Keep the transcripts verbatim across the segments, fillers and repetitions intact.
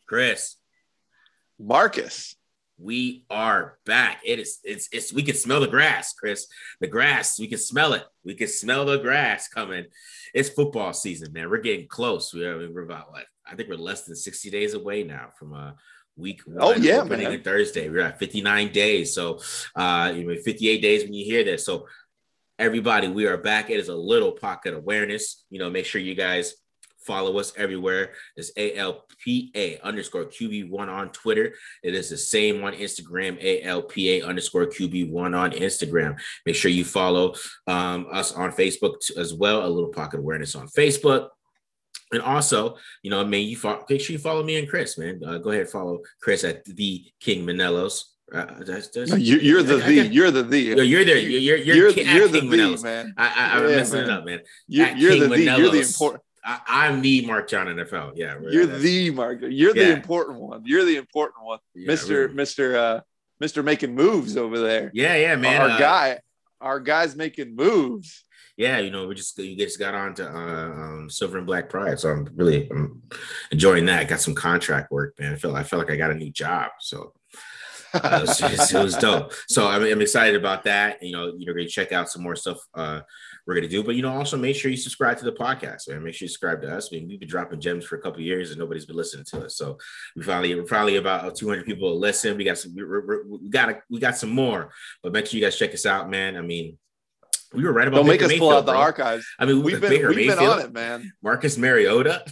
Chris. Marcus. We are back. It is, it's, it's, we can smell the grass, Chris. The grass, we can smell it. We can smell the grass coming. It's football season, man. We're getting close. We are, we're about, like, I think we're less than sixty days away now from uh, week one. Oh, yeah, opening man. on Thursday. We're at fifty-nine days. So, uh, you know, fifty-eight days when you hear this. So, everybody, we are back. It is a little pocket awareness. You know, make sure you guys follow us everywhere. It's A L P A underscore Q B one on Twitter. It is the same on Instagram, A L P A underscore Q B one on Instagram. Make sure you follow um, us on Facebook as well. A little pocket awareness on Facebook. And also, you know, man, you follow, make sure you follow me and Chris, man. Uh, go ahead and follow Chris at the King Manelos. Uh, that's, that's, no, you, you're the I, the I got, you're the the you're, you're there you're you're you're, you're, King, you're King the Manelos. the man. I, I, I'm yeah, messing man. it up, man. You, you're King the, the you're the important. I, I'm the Mark John N F L. Yeah, you're the Mark. You're yeah. the important one. You're the important one, yeah, Mister Really. Mister Uh, Mister making moves over there. Yeah, yeah, man. Our uh, guy, our guy's making moves. Yeah, you know, we just you just got on to uh, um, Silver and Black Pride, so I'm really I'm enjoying that. Got some contract work, man. I feel I feel like I got a new job, so uh, it, was just, it was dope. So I'm, I'm excited about that. You know, you're going to check out some more stuff uh, we're going to do, but you know, also make sure you subscribe to the podcast, man. Make sure you subscribe to us. I mean, we've been dropping gems for a couple of years and nobody's been listening to us. So we finally we're probably about two hundred people to listen. We got some we, we, we got a, we got some more, but make sure you guys check us out, man. I mean. We were right about. Don't Baker make us Mayfield, pull out the bro. archives. I mean, we've been Baker we've Mayfield, been on it, man. Marcus Mariota.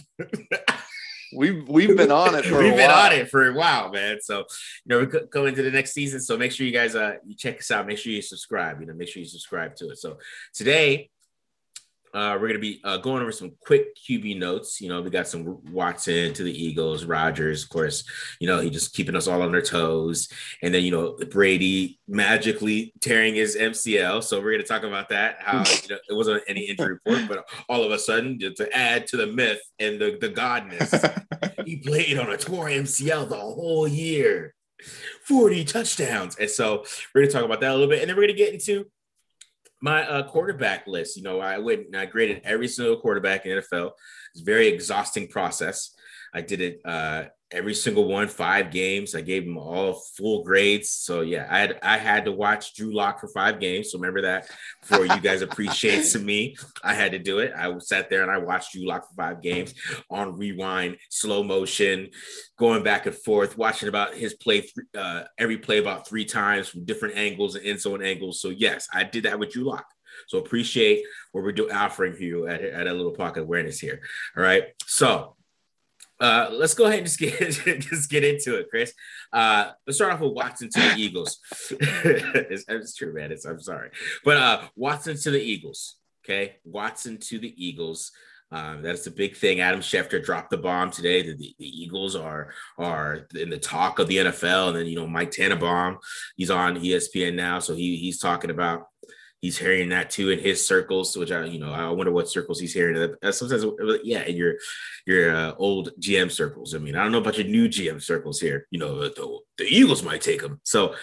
we've we've been on it for we've a been while. on it for a while, man. So you know we're going to the next season. So make sure you guys uh you check us out. Make sure you subscribe. You know, make sure you subscribe to it. So today. Uh, we're going to be uh, going over some quick Q B notes. You know, we got some Watson to the Eagles, Rodgers, of course, you know, he just keeping us all on their toes. And then, you know, Brady magically tearing his M C L. So we're going to talk about that, how you know, it wasn't any injury report, but all of a sudden, to add to the myth and the, the godness, he played on a torn M C L the whole year, forty touchdowns. And so we're going to talk about that a little bit. And then we're going to get into my uh, quarterback list. You know, I went and I graded every single quarterback in the N F L. It's a very exhausting process. I did it uh, every single one, five games. I gave them all full grades. So yeah, I had I had to watch Drew Lock for five games. So remember that for you guys appreciate to me. I had to do it. I sat there and I watched Drew Lock for five games on rewind, slow motion, going back and forth, watching about his play, uh, every play about three times from different angles and end zone angles. So yes, I did that with Drew Lock. So appreciate what we're doing, offering for you at, at a little pocket awareness here. All right. So uh, let's go ahead and just get, just get into it, Chris. Uh, let's start off with Watson to the Eagles. it's, it's true, man. It's, I'm sorry. But uh, Watson to the Eagles. Okay. Watson to the Eagles. Um, that's a big thing. Adam Schefter dropped the bomb today. The, the, the Eagles are are in the talk of the N F L. And then, you know, Mike Tannenbaum, he's on E S P N now. So he he's talking about, he's hearing that too in his circles, which I, you know, I wonder what circles he's hearing. Sometimes, yeah, in your your uh, old G M circles. I mean, I don't know about your new G M circles here. You know, the, the Eagles might take him. So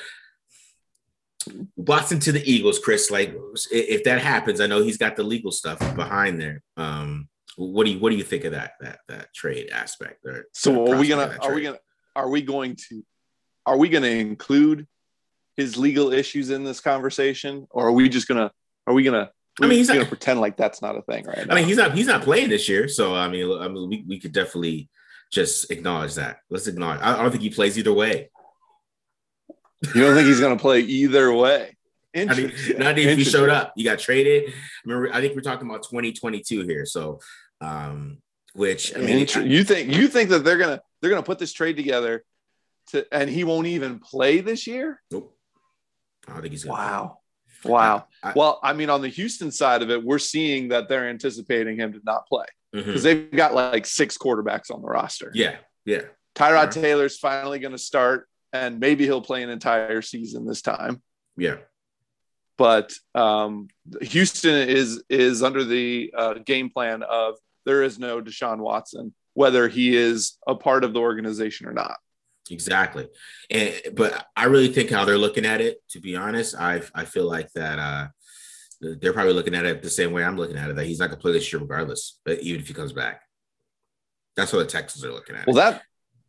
Watson to the Eagles, Chris. Like, if that happens, I know he's got the legal stuff behind there. Um, What do you what do you think of that that that trade aspect? Or so are we gonna are we gonna are we going to are we gonna include his legal issues in this conversation, or are we just gonna are we gonna I mean he's gonna not, pretend like that's not a thing right now? I mean he's not he's not playing this year, so I mean I mean we, we could definitely just acknowledge that. Let's acknowledge. I, I don't think he plays either way. You don't think he's gonna play either way? I mean, not if he showed up, you got traded. I mean, I think we're talking about twenty twenty-two here. So. Um, which I mean, I, you think you think that they're gonna they're gonna put this trade together, to and he won't even play this year? Nope. I don't think he's gonna. Wow, play. wow. I, I, well, I mean, on the Houston side of it, we're seeing that they're anticipating him to not play because mm-hmm. they've got like six quarterbacks on the roster. Yeah, yeah. Tyrod right. Taylor's finally going to start, and maybe he'll play an entire season this time. Yeah. But um, Houston is is under the uh, game plan of there is no Deshaun Watson, whether he is a part of the organization or not. Exactly. And, but I really think how they're looking at it, to be honest, I I feel like that uh, they're probably looking at it the same way I'm looking at it, that he's not going to play this year regardless, but even if he comes back. That's what the Texans are looking at. Well, that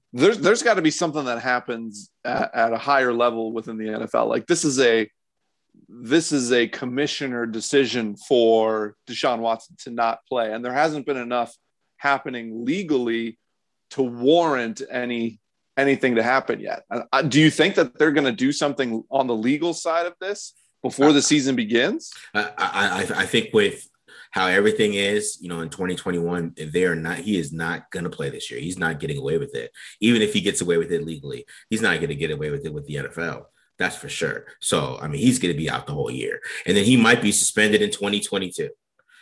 there's there's got to be something that happens at, at a higher level within the N F L. Like this is a this is a commissioner decision for Deshaun Watson to not play, and there hasn't been enough happening legally to warrant any anything to happen yet. Uh, do you think that they're going to do something on the legal side of this before the season begins? I, I, I think with how everything is, you know, in twenty twenty-one, they're not, he is not going to play this year. He's not getting away with it. Even if he gets away with it legally, he's not going to get away with it with the N F L. That's for sure. So, I mean, he's going to be out the whole year. And then he might be suspended in twenty twenty-two.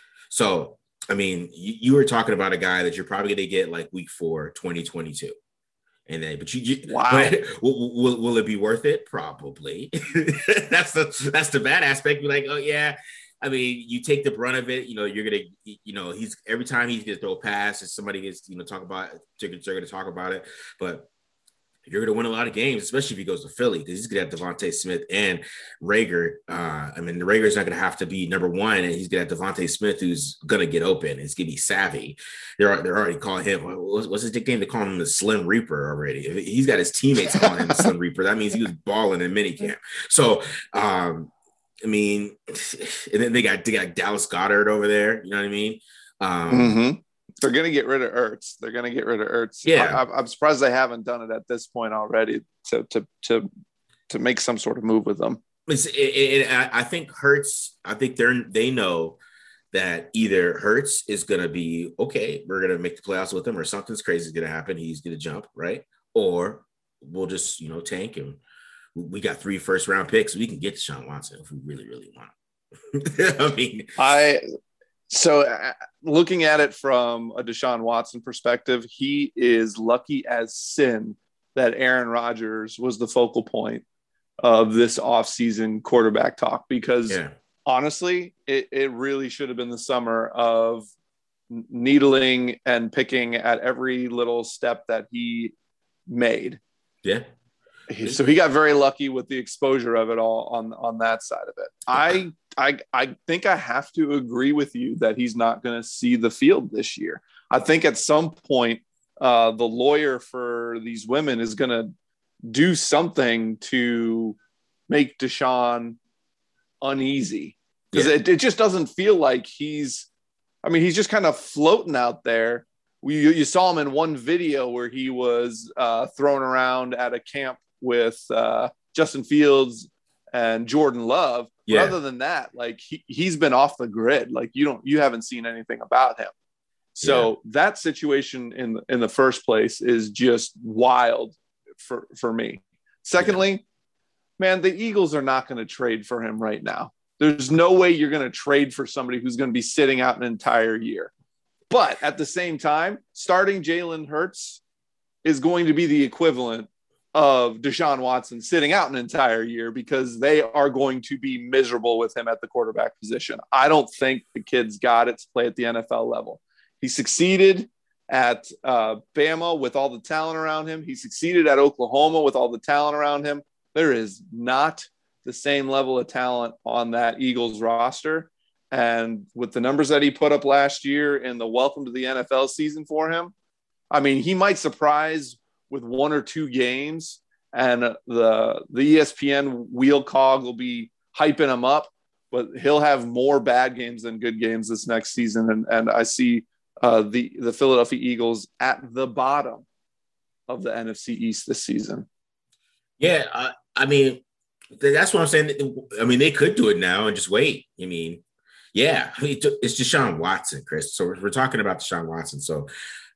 So, I mean, you, you were talking about a guy that you're probably going to get like week four, twenty twenty-two. And then, but you, you wow, but will, will, will it be worth it? Probably. that's the, that's the bad aspect. You're like, oh yeah. I mean, you take the brunt of it, you know, you're going to, you know, he's every time he's going to throw a pass and somebody gets, you know, talk about it, they're going to talk about it. But you're going to win a lot of games, especially if he goes to Philly, because he's going to have Devontae Smith and Rager. Uh, I mean, the Rager's not going to have to be number one, and he's going to have Devontae Smith, who's going to get open. It's going to be savvy. They're, they're already calling him, what's, what's his nickname? They're calling him the Slim Reaper already. If he's got his teammates calling him the Slim Reaper. That means he was balling in minicamp. So, um, I mean, and then they got, they got Dallas Goedert over there. You know what I mean? Um, mm-hmm. They're going to get rid of Ertz. They're going to get rid of Ertz. Yeah. I, I'm surprised they haven't done it at this point already to to to to make some sort of move with them. It's, it, it, I think Hurts, I think they're, they know that either Hurts is going to be, okay, we're going to make the playoffs with him, or something's crazy is going to happen. He's going to jump, right? Or we'll just, you know, tank him. We got three first round picks. We can get Deshaun Watson if we really, really want. I mean, I, So uh, looking at it from a Deshaun Watson perspective, he is lucky as sin that Aaron Rodgers was the focal point of this offseason quarterback talk, because yeah. honestly, it, it really should have been the summer of needling and picking at every little step that he made. Yeah. So he got very lucky with the exposure of it all on, on that side of it. I, I, I think I have to agree with you that he's not going to see the field this year. I think at some point, uh, the lawyer for these women is going to do something to make Deshaun uneasy, because yeah. it, it just doesn't feel like he's, I mean, he's just kind of floating out there. We, you saw him in one video where he was uh, thrown around at a camp with uh, Justin Fields and Jordan Love. Yeah. But other than that, like he, he's been off the grid. Like you don't, you haven't seen anything about him. So yeah. that situation in, in the first place is just wild for, for me. Secondly, yeah. man, the Eagles are not going to trade for him right now. There's no way you're going to trade for somebody who's going to be sitting out an entire year. But at the same time, starting Jalen Hurts is going to be the equivalent of Deshaun Watson sitting out an entire year, because they are going to be miserable with him at the quarterback position. I don't think the kid's got it to play at the N F L level. He succeeded at uh, Bama with all the talent around him. He succeeded at Oklahoma with all the talent around him. There is not the same level of talent on that Eagles roster. And with the numbers that he put up last year in the welcome to the N F L season for him, I mean, he might surprise with one or two games, and the the E S P N wheel cog will be hyping him up, but he'll have more bad games than good games this next season. And, and I see uh, the, the Philadelphia Eagles at the bottom of the N F C East this season. Yeah, uh, I mean, that's what I'm saying. I mean, they could do it now and just wait. I mean, yeah, it's Deshaun Watson, Chris. So we're talking about Deshaun Watson. So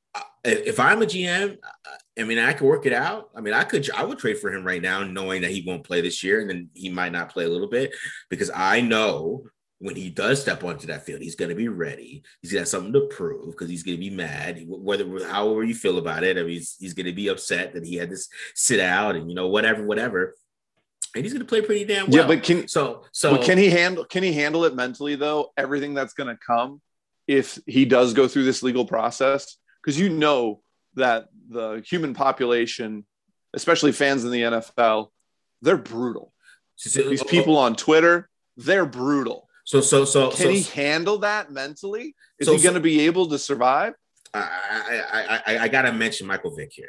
if I'm a G M, I mean, I could work it out. I mean, I could, I would trade for him right now, knowing that he won't play this year, and then he might not play a little bit, because I know when he does step onto that field, he's going to be ready. He's going to have something to prove, because he's going to be mad, whether, however you feel about it. I mean, he's, he's going to be upset that he had to sit out and, you know, whatever, whatever. And he's going to play pretty damn well. Yeah, but can, so, so but can he handle, can he handle it mentally though? Everything that's going to come if he does go through this legal process, because you know that the human population, especially fans in the N F L, they're brutal. So, These people on Twitter, they're brutal. So, so, so, can so, he handle that mentally? Is so, he going to be able to survive? I, I, I, I got to mention Michael Vick here.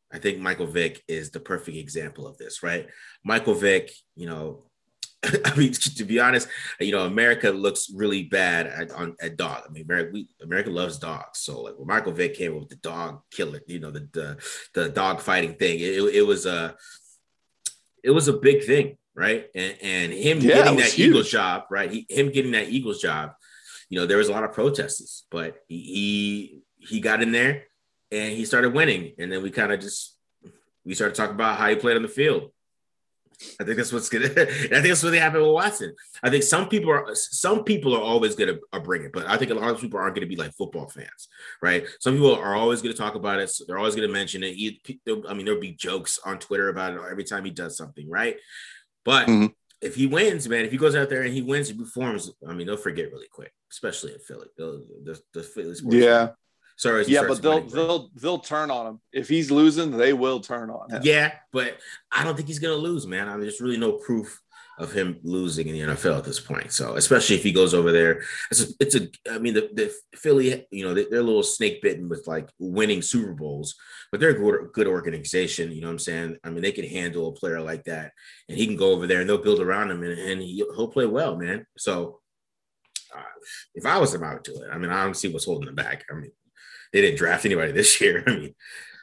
I think Michael Vick is the perfect example of this, right? Michael Vick, you know, I mean, to be honest, you know, America looks really bad at on at dog. I mean, America, we, America loves dogs. So, like, when Michael Vick came up with the dog killer, you know, the the, the dog fighting thing, it, it was a it was a big thing, right? And and him yeah, getting that huge. Eagles job, right? He, him getting that Eagles job, you know, there was a lot of protesters, but he he, he got in there and he started winning, and then we kind of just we started talking about how he played on the field. I think that's what's gonna. I think that's what happened with Watson. I think some people are some people are always gonna bring it, but I think a lot of people aren't gonna be like football fans, right? Some people are always gonna talk about it. So they're always gonna mention it. I mean, there'll be jokes on Twitter about it every time he does something, right? But mm-hmm. if he wins, man, if he goes out there and he wins, he performs. I mean, they'll forget really quick, especially in Philly. They'll, the the Philly sports yeah. Team. Sorry, yeah, but they'll winning, they'll they'll turn on him if he's losing. They will turn on him. Yeah, but I don't think he's gonna lose, man. I mean, there's really no proof of him losing in the N F L at this point. So, especially if he goes over there, it's a. It's a I mean, the, the Philly, you know, they, they're a little snake bitten with like winning Super Bowls, but they're a good, good organization. You know what I'm saying? I mean, they can handle a player like that, and he can go over there and they'll build around him, and, and he, he'll play well, man. So, uh, if I was about to do it, I mean, I don't see what's holding him back. I mean. They didn't draft anybody this year. I mean,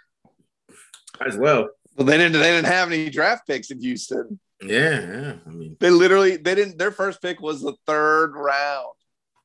as well. Well, they didn't. They didn't have any draft picks in Houston. Yeah, yeah. I mean, they literally they didn't. Their first pick was the third round.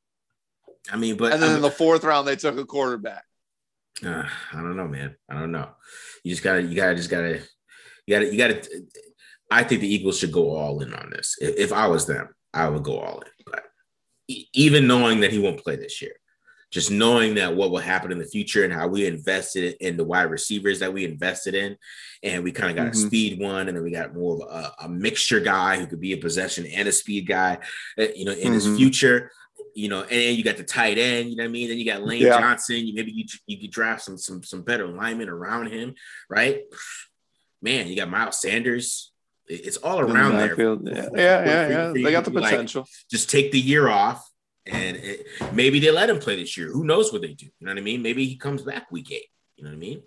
I mean, but and then I mean, in the fourth round they took a quarterback. Uh, I don't know, man. I don't know. You just gotta. You gotta. Just gotta. You gotta. You gotta. I think the Eagles should go all in on this. If, if I was them, I would go all in. But even knowing that he won't play this year. Just knowing that what will happen in the future and how we invested in the wide receivers that we invested in. And we kind of got mm-hmm. a speed one, and then we got more of a, a mixture guy who could be a possession and a speed guy, you know, in mm-hmm. his future, you know, and you got the tight end, you know what I mean? Then you got Lane yeah. Johnson. You, maybe you, you could draft some, some, some better linemen around him, right? Man, you got Miles Sanders. It's all around there. Yeah, yeah, yeah. yeah. They got the potential. Like, just take the year off. And it, maybe they let him play this year. Who knows what they do? You know what I mean? Maybe he comes back week eight. You know what I mean?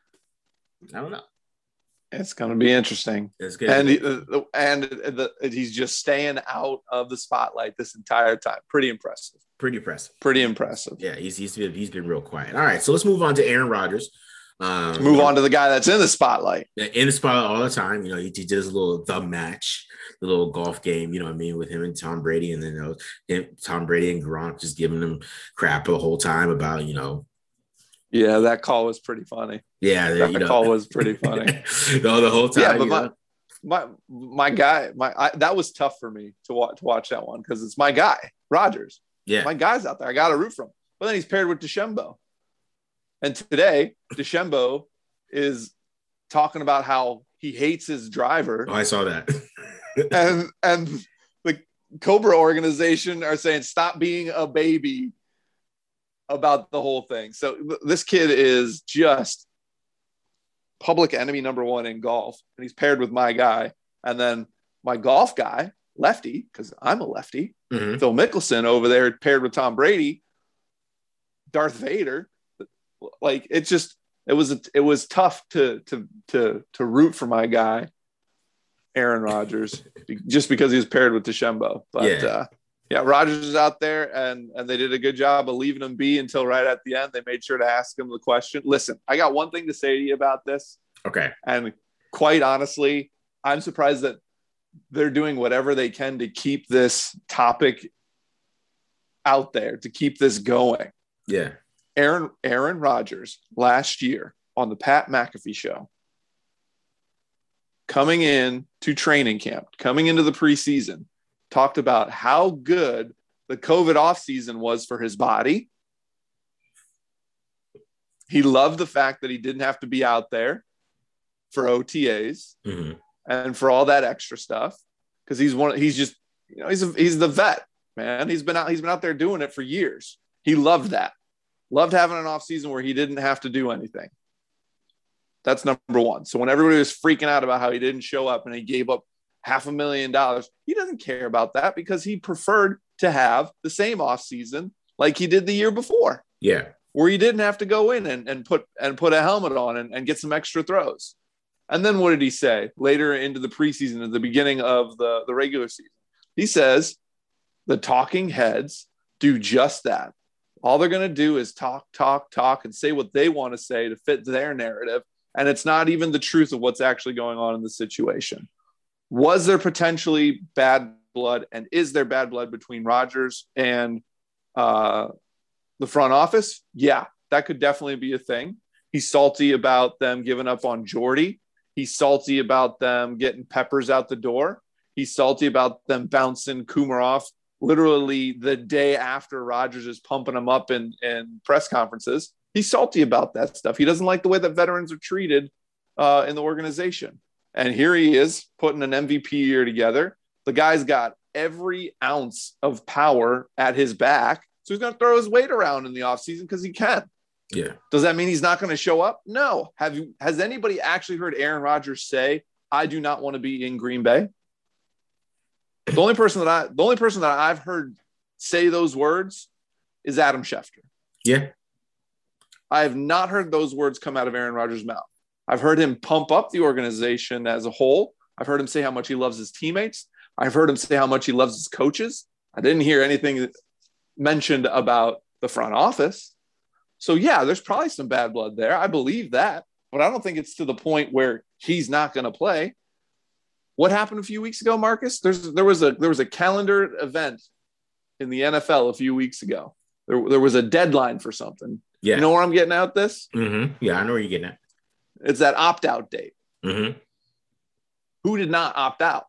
I don't know. It's going to be interesting. It's good. And he, uh, and the, he's just staying out of the spotlight this entire time. Pretty impressive. Pretty impressive. Pretty impressive. Yeah, he's he's been he's been real quiet. All right, so let's move on to Aaron Rodgers. Um, Move on to the guy that's in the spotlight. In the spotlight all the time. You know, he, he did his little the match, the little golf game, you know what I mean, with him and Tom Brady. And then you know, him, Tom Brady and Gronk just giving him crap the whole time about, you know. Yeah, that call was pretty funny. Yeah, that you know. call was pretty funny. no, the whole time. Yeah, but my, my my guy, my I, that was tough for me to watch to watch that one because it's my guy, Rodgers. Yeah, my guy's out there. I got to root for him. But then he's paired with DeChambeau. And today, DeChambeau is talking about how he hates his driver. Oh, I saw that. and and the Cobra organization are saying, stop being a baby about the whole thing. So this kid is just public enemy number one in golf. And he's paired with my guy. And then my golf guy, lefty, because I'm a lefty, mm-hmm. Phil Mickelson over there paired with Tom Brady, Darth Vader. Like it's just it was it was tough to to to to root for my guy Aaron Rodgers just because he was paired with DeChambeau. But yeah, uh, yeah Rodgers is out there and and they did a good job of leaving him be until right at the end. They made sure to ask him the question. Listen, I got one thing to say to you about this. Okay. And quite honestly, I'm surprised that they're doing whatever they can to keep this topic out there, to keep this going. Yeah. Aaron Aaron Rodgers last year on the Pat McAfee show, coming in to training camp, coming into the preseason, talked about how good the COVID offseason was for his body. He loved the fact that he didn't have to be out there for O T As mm-hmm. and for all that extra stuff because he's one. He's just you know he's a, he's the vet, man. He's been out. He's been out there doing it for years. He loved that. Loved having an off season where he didn't have to do anything. That's number one. So when everybody was freaking out about how he didn't show up and he gave up half a million dollars, he doesn't care about that because he preferred to have the same off season like he did the year before. Yeah. where he didn't have to go in and, and put and put a helmet on and, and get some extra throws. And then what did he say later into the preseason, at the beginning of the, the regular season? He says the talking heads do just that. All they're going to do is talk, talk, talk, and say what they want to say to fit their narrative. And it's not even the truth of what's actually going on in the situation. Was there potentially bad blood, and is there bad blood between Rodgers and uh, the front office? Yeah, that could definitely be a thing. He's salty about them giving up on Jordy. He's salty about them getting Peppers out the door. He's salty about them bouncing Kumarov literally the day after Rodgers is pumping him up in, in press conferences. He's salty about that stuff. He doesn't like the way that veterans are treated uh, in the organization. And here he is putting an M V P year together. The guy's got every ounce of power at his back. So he's going to throw his weight around in the offseason because he can. Yeah. Does that mean he's not going to show up? No. Have you, has anybody actually heard Aaron Rodgers say, I do not want to be in Green Bay? The only person that I, the only person that I've heard say those words is Adam Schefter. Yeah. I have not heard those words come out of Aaron Rodgers' mouth. I've heard him pump up the organization as a whole. I've heard him say how much he loves his teammates. I've heard him say how much he loves his coaches. I didn't hear anything mentioned about the front office. So, yeah, there's probably some bad blood there. I believe that. But I don't think it's to the point where he's not going to play. What happened a few weeks ago, Marcus? There's there was a there was a calendar event in the N F L a few weeks ago. There, there was a deadline for something. Yeah. You know where I'm getting at this? Mm-hmm. Yeah, I know where you're getting at. It's that opt-out date. Mm-hmm. Who did not opt out?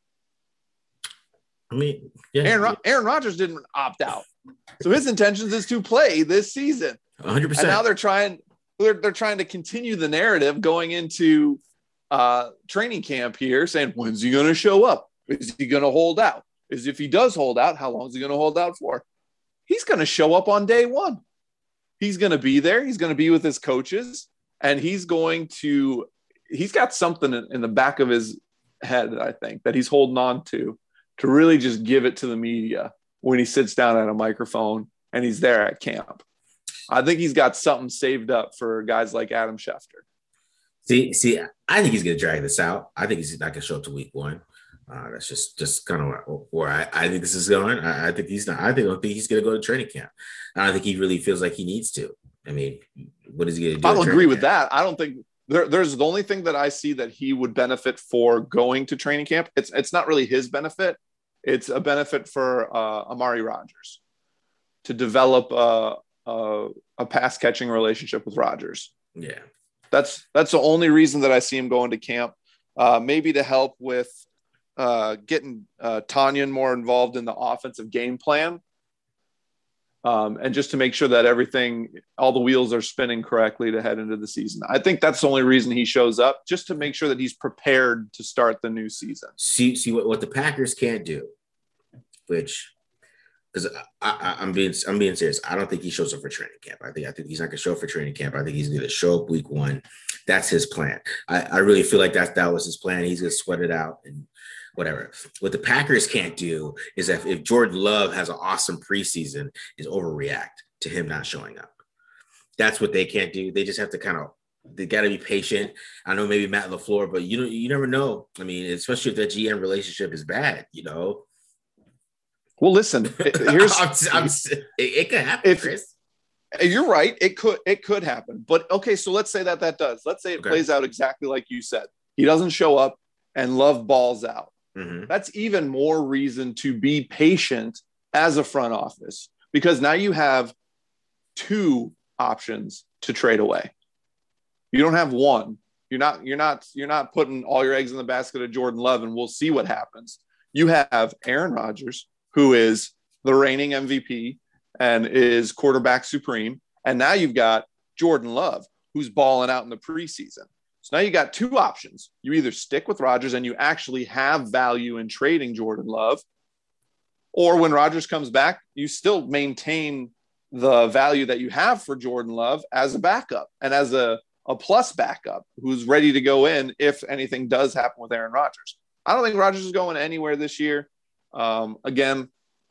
I mean, yeah. Aaron, Aaron Rodgers didn't opt out. So his intentions is to play this season. one hundred percent. And now they're trying they're, they're trying to continue the narrative going into uh, training camp here, saying, when's he going to show up? Is he going to hold out? Is if he does hold out, how long is he going to hold out for? He's going to show up on day one. He's going to be there. He's going to be with his coaches, and he's going to – he's got something in, in the back of his head, I think, that he's holding on to, to really just give it to the media when he sits down at a microphone and he's there at camp. I think he's got something saved up for guys like Adam Schefter. See, see, I think he's going to drag this out. I think he's not going to show up to week one. Uh, that's just, just kind of where, where I, I think this is going. I, I think he's not. I think, I don't think he's going to go to training camp. I don't think he really feels like he needs to. I mean, what is he going to do? I'll agree with that. I don't think there, there's the only thing that I see that he would benefit for going to training camp. It's it's not really his benefit. It's a benefit for uh, Amari Rodgers to develop a, a, a pass catching relationship with Rodgers. Yeah. That's that's the only reason that I see him going to camp. Uh, maybe to help with uh, getting uh, Tonyan more involved in the offensive game plan, um, and just to make sure that everything, all the wheels are spinning correctly to head into the season. I think that's the only reason he shows up, just to make sure that he's prepared to start the new season. See, see what, what the Packers can't do, which. Because I, I, I'm being I'm being serious. I don't think he shows up for training camp. I think I think he's not gonna show up for training camp. I think he's gonna show up week one. That's his plan. I, I really feel like that that was his plan. He's gonna sweat it out and whatever. What the Packers can't do is that if Jordan Love has an awesome preseason, is overreact to him not showing up. That's what they can't do. They just have to kind of they got to be patient. I know maybe Matt LaFleur, but you know you never know. I mean, especially if that G M relationship is bad, you know. Well, listen, here's I'm, I'm, it, it could happen, if, Chris. You're right. It could, it could happen. But okay, so let's say that that does. Let's say it okay. plays out exactly like you said. He doesn't show up and Love balls out. Mm-hmm. That's even more reason to be patient as a front office, because now you have two options to trade away. You don't have one. You're not, you're not, you're not putting all your eggs in the basket of Jordan Love and we'll see what happens. You have Aaron Rodgers, who is the reigning M V P and is quarterback supreme. And now you've got Jordan Love, who's balling out in the preseason. So now you got two options. You either stick with Rodgers and you actually have value in trading Jordan Love, or when Rodgers comes back, you still maintain the value that you have for Jordan Love as a backup and as a, a plus backup who's ready to go in if anything does happen with Aaron Rodgers. I don't think Rodgers is going anywhere this year. Um, again,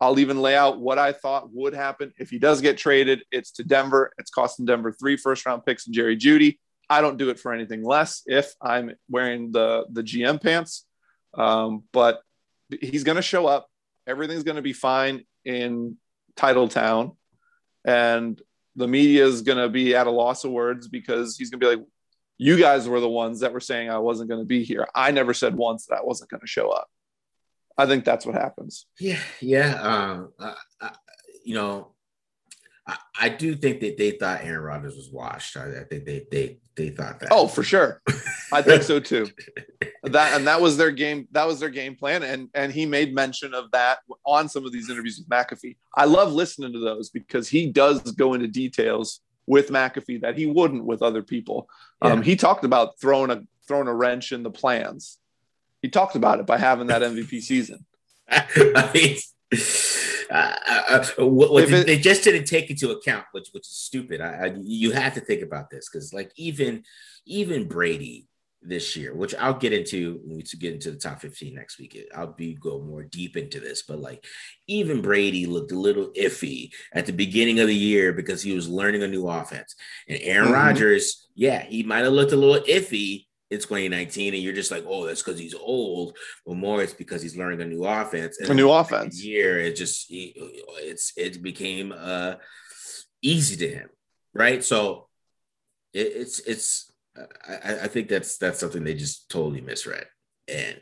I'll even lay out what I thought would happen. If he does get traded, it's to Denver. It's costing Denver three first round picks and Jerry Jeudy. I don't do it for anything less if I'm wearing the, the G M pants. Um, but he's going to show up. Everything's going to be fine in Titletown. And the media is going to be at a loss of words because he's going to be like, you guys were the ones that were saying I wasn't going to be here. I never said once that I wasn't going to show up. I think that's what happens. Yeah, yeah. Um, uh, uh, you know, I, I do think that they thought Aaron Rodgers was washed. I, I think they they they thought that. Oh, for sure. I think so too. That and that was their game. That was their game plan. And and he made mention of that on some of these interviews with McAfee. I love listening to those because he does go into details with McAfee that he wouldn't with other people. Yeah. Um, he talked about throwing a throwing a wrench in the plans. He talked about it by having that M V P season. I mean, uh, uh, what, what it, they just didn't take into account, which which is stupid. I, I, you have to think about this because, like, even even Brady this year, which I'll get into when we get into the top fifteen next week. I'll be go more deep into this, but like even Brady looked a little iffy at the beginning of the year because he was learning a new offense. And Aaron mm-hmm. Rodgers, yeah, he might have looked a little iffy in twenty nineteen, and you're just like, oh, that's because he's old, but more it's because he's learning a new offense. And a new offense. Year, it just it's it became uh, easy to him, right? So it, it's it's I, I think that's that's something they just totally misread, and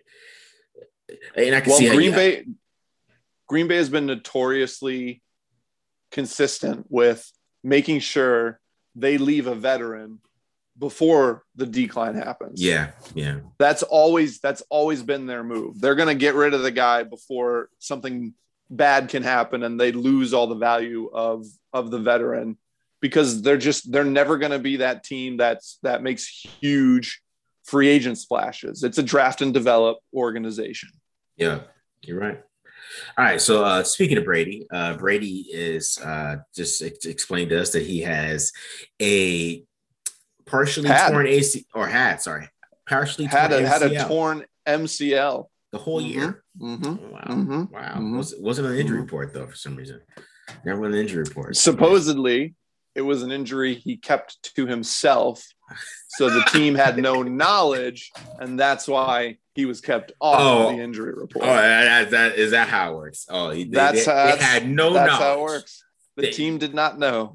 and I can well, see how Green you, Bay Green Bay has been notoriously consistent with making sure they leave a veteran before the decline happens. Yeah, yeah. That's always that's always been their move. They're going to get rid of the guy before something bad can happen and they lose all the value of of the veteran because they're just they're never going to be that team that's that makes huge free agent splashes. It's a draft and develop organization. Yeah, you're right. All right. So uh, speaking of Brady, uh, Brady is uh, just ex- explained to us that he has a partially had. torn A C or had, sorry, partially had torn a, had a torn M C L the whole mm-hmm. year. Mm-hmm. Wow, mm-hmm. wow. Mm-hmm. Was, wasn't an injury mm-hmm. report though for some reason. Never an injury report. Supposedly, it was an injury he kept to himself, so the team had no knowledge, and that's why he was kept off oh, the injury report. Oh, that, that is that how it works? Oh, they, that's they, how, they had no that's knowledge. how it works. The they, team did not know.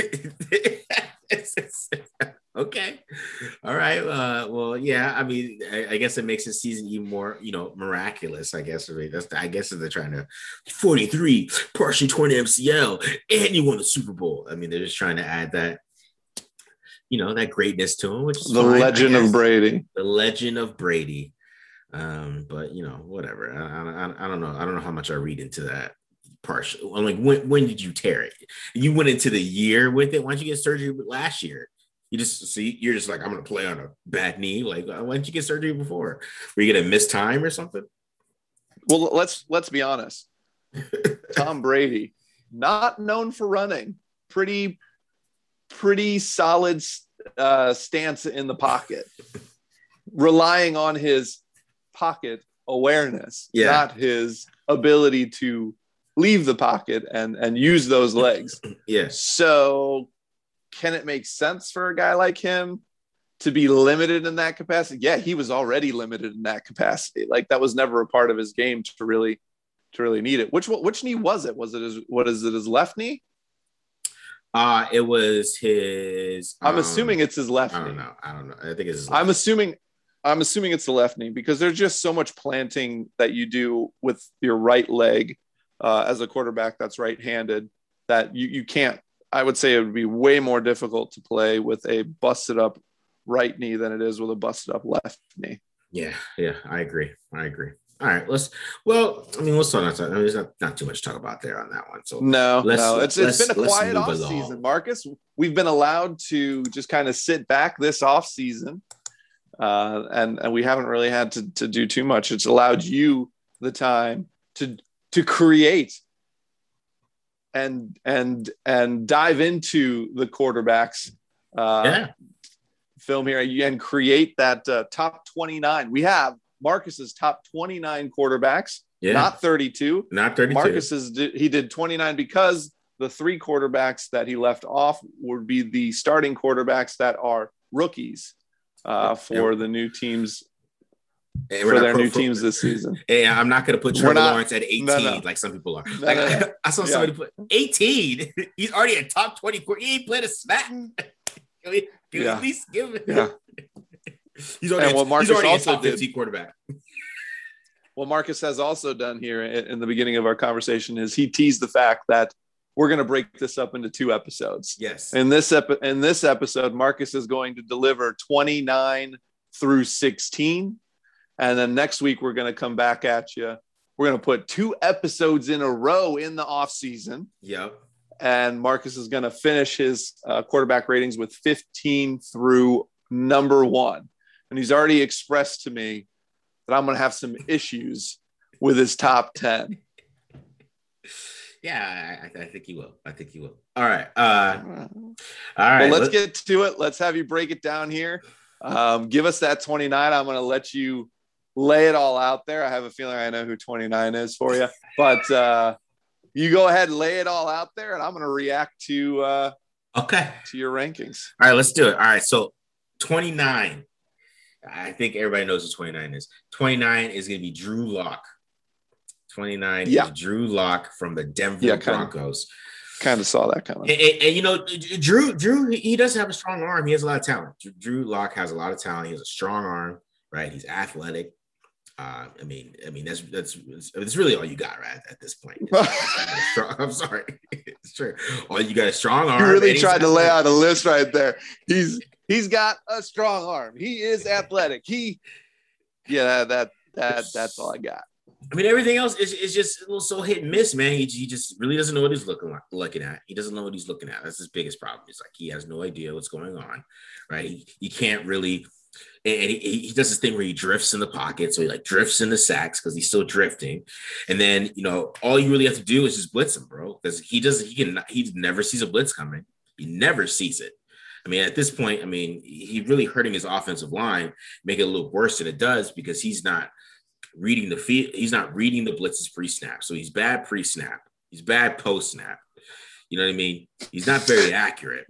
Okay. All right. Uh, well, yeah. I mean, I, I guess it makes the season even more, you know, miraculous. I guess. I mean, that's. I guess if they're trying to forty-three partially torn M C L and you won the Super Bowl. I mean, they're just trying to add that, you know, that greatness to him, which is the fine, legend of Brady. The legend of Brady. Um, but you know, whatever. I, I, I don't know. I don't know how much I read into that. Partial. I'm like, when when did you tear it? You went into the year with it. Why didn't you get surgery last year? You just see, you're just like, I'm going to play on a bad knee. Like, why didn't you get surgery before? Were you going to miss time or something? Well, let's let's be honest. Tom Brady, not known for running, pretty pretty solid uh, stance in the pocket, relying on his pocket awareness, yeah. not his ability to leave the pocket and and use those legs. Yeah. So can it make sense for a guy like him to be limited in that capacity? Yeah, he was already limited in that capacity. Like that was never a part of his game to really, to really need it. Which which knee was it? Was it his, what is it, his left knee? Uh, it was his. I'm um, assuming it's his left knee. I don't know. I don't know. I think it's his left I'm knee. assuming. I'm assuming it's the left knee because there's just so much planting that you do with your right leg uh, as a quarterback that's right-handed that you you can't. I would say it would be way more difficult to play with a busted up right knee than it is with a busted up left knee. Yeah, yeah, I agree. I agree. All right, let's. Well, I mean, let's talk. I mean, there's not, not too much to talk about there on that one. So no, let's, no, let's, it's it's let's, been a quiet off season, Marcus. We've been allowed to just kind of sit back this off season, uh, and and we haven't really had to to do too much. It's allowed you the time to to create. And and and dive into the quarterbacks uh, yeah. film here and create that uh, top twenty-nine. We have Marcus's top twenty-nine quarterbacks yeah. not thirty-two. Not thirty-two. Marcus's did, he did twenty-nine because the three quarterbacks that he left off would be the starting quarterbacks that are rookies uh, for the new teams. Hey, for their new for, teams this season. Hey, I'm not going to put Trevor not, Lawrence at eighteen no, no. like some people are. No, like no, no. I, I saw yeah. somebody put eighteen. He's already a top twenty. He ain't played a snap. Can we, can yeah. we at least give him? Yeah. He's already, and what Marcus he's already also a top fifty did, quarterback. What Marcus has also done here in the beginning of our conversation is he teased the fact that we're going to break this up into two episodes. Yes. In this epi- in this episode, Marcus is going to deliver twenty-nine through sixteen. And then next week, we're going to come back at you. We're going to put two episodes in a row in the off season. Yep. And Marcus is going to finish his uh, quarterback ratings with fifteen through number one. And he's already expressed to me that I'm going to have some issues with his top ten. Yeah, I, I think he will. I think he will. All right. Uh, all right. Well, let's, let's get to it. Let's have you break it down here. Um, give us that twenty-nine. I'm going to let you lay it all out there. I have a feeling I know who twenty-nine is for you, but uh, you go ahead and lay it all out there, and I'm going to react to uh, okay to your rankings. All right, let's do it. All right, so twenty-nine. I think everybody knows who twenty-nine is. twenty-nine is going to be Drew Lock. twenty-nine yeah. is Drew Lock from the Denver yeah, Broncos. Kind of saw that kind of. And, and, and you know, Drew, Drew, he does have a strong arm. He has a lot of talent. Drew Lock has a lot of talent. He has a strong arm, right? He's athletic. Uh, I mean, I mean that's that's that's really all you got, right? At this point, strong, I'm sorry, it's true. All you got a strong arm. You really tried to lay out a list right there. He's he's got a strong arm. He is athletic. He, yeah, that that that's all I got. I mean, everything else is, is just a little so hit and miss, man. He, he just really doesn't know what he's looking like, looking at. He doesn't know what he's looking at. That's his biggest problem. It's like he has no idea what's going on, right? He, he can't really. And he, he does this thing where he drifts in the pocket. So he like drifts in the sacks because he's still drifting. And then, you know, all you really have to do is just blitz him, bro. Because he doesn't, he can, he never sees a blitz coming. He never sees it. I mean, at this point, I mean, he's really hurting his offensive line, make it a little worse than it does because he's not reading the field. He's not reading the blitzes pre-snap. So he's bad pre-snap. He's bad post-snap. You know what I mean? He's not very accurate.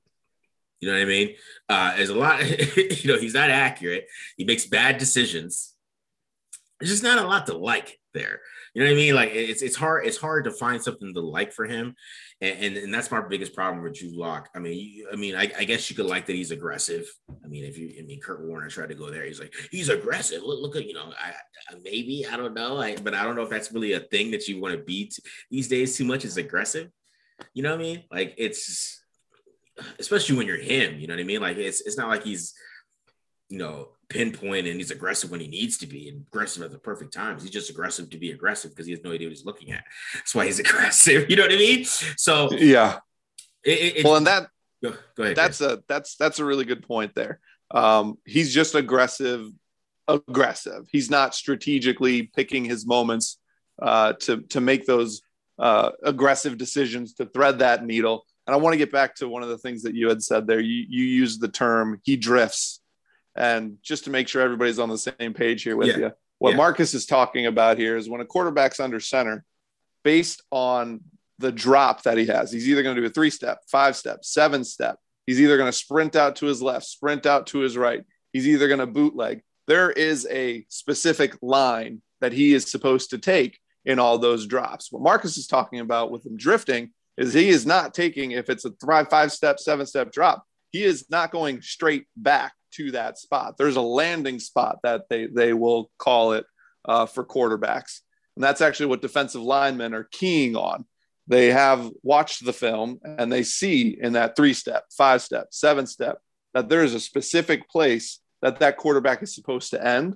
You know what I mean? Uh, there's a lot, you know, he's not accurate. He makes bad decisions. There's just not a lot to like there. You know what I mean? Like it's it's hard, it's hard to find something to like for him. And, and, and that's my biggest problem with Drew Lock. I mean, you, I mean, I, I guess you could like that he's aggressive. I mean, if you, I mean, Kurt Warner tried to go there. He's like, he's aggressive. Look, look at, you know, I, maybe, I don't know. I, but I don't know if that's really a thing that you want to be t- these days too much is aggressive. You know what I mean? Like it's, especially when you're him, you know what I mean? Like it's it's not like he's, you know, pinpoint and he's aggressive when he needs to be and aggressive at the perfect times. He's just aggressive to be aggressive because he has no idea what he's looking at. That's why he's aggressive. You know what I mean? So yeah. It, it, well, and that go, go ahead. That's a that's that's a really good point there. Um, he's just aggressive, aggressive. He's not strategically picking his moments uh, to to make those uh, aggressive decisions to thread that needle. And I want to get back to one of the things that you had said there. You you used the term he drifts. And just to make sure everybody's on the same page here with yeah. you, what yeah. Marcus is talking about here is when a quarterback's under center, based on the drop that he has, he's either going to do a three-step, five-step, seven-step. He's either going to sprint out to his left, sprint out to his right. He's either going to bootleg. There is a specific line that he is supposed to take in all those drops. What Marcus is talking about with him drifting is he is not taking, if it's a five, five-step, seven-step drop, he is not going straight back to that spot. There's a landing spot that they, they will call it uh, for quarterbacks. And that's actually what defensive linemen are keying on. They have watched the film and they see in that three-step, five-step, seven-step, that there is a specific place that that quarterback is supposed to end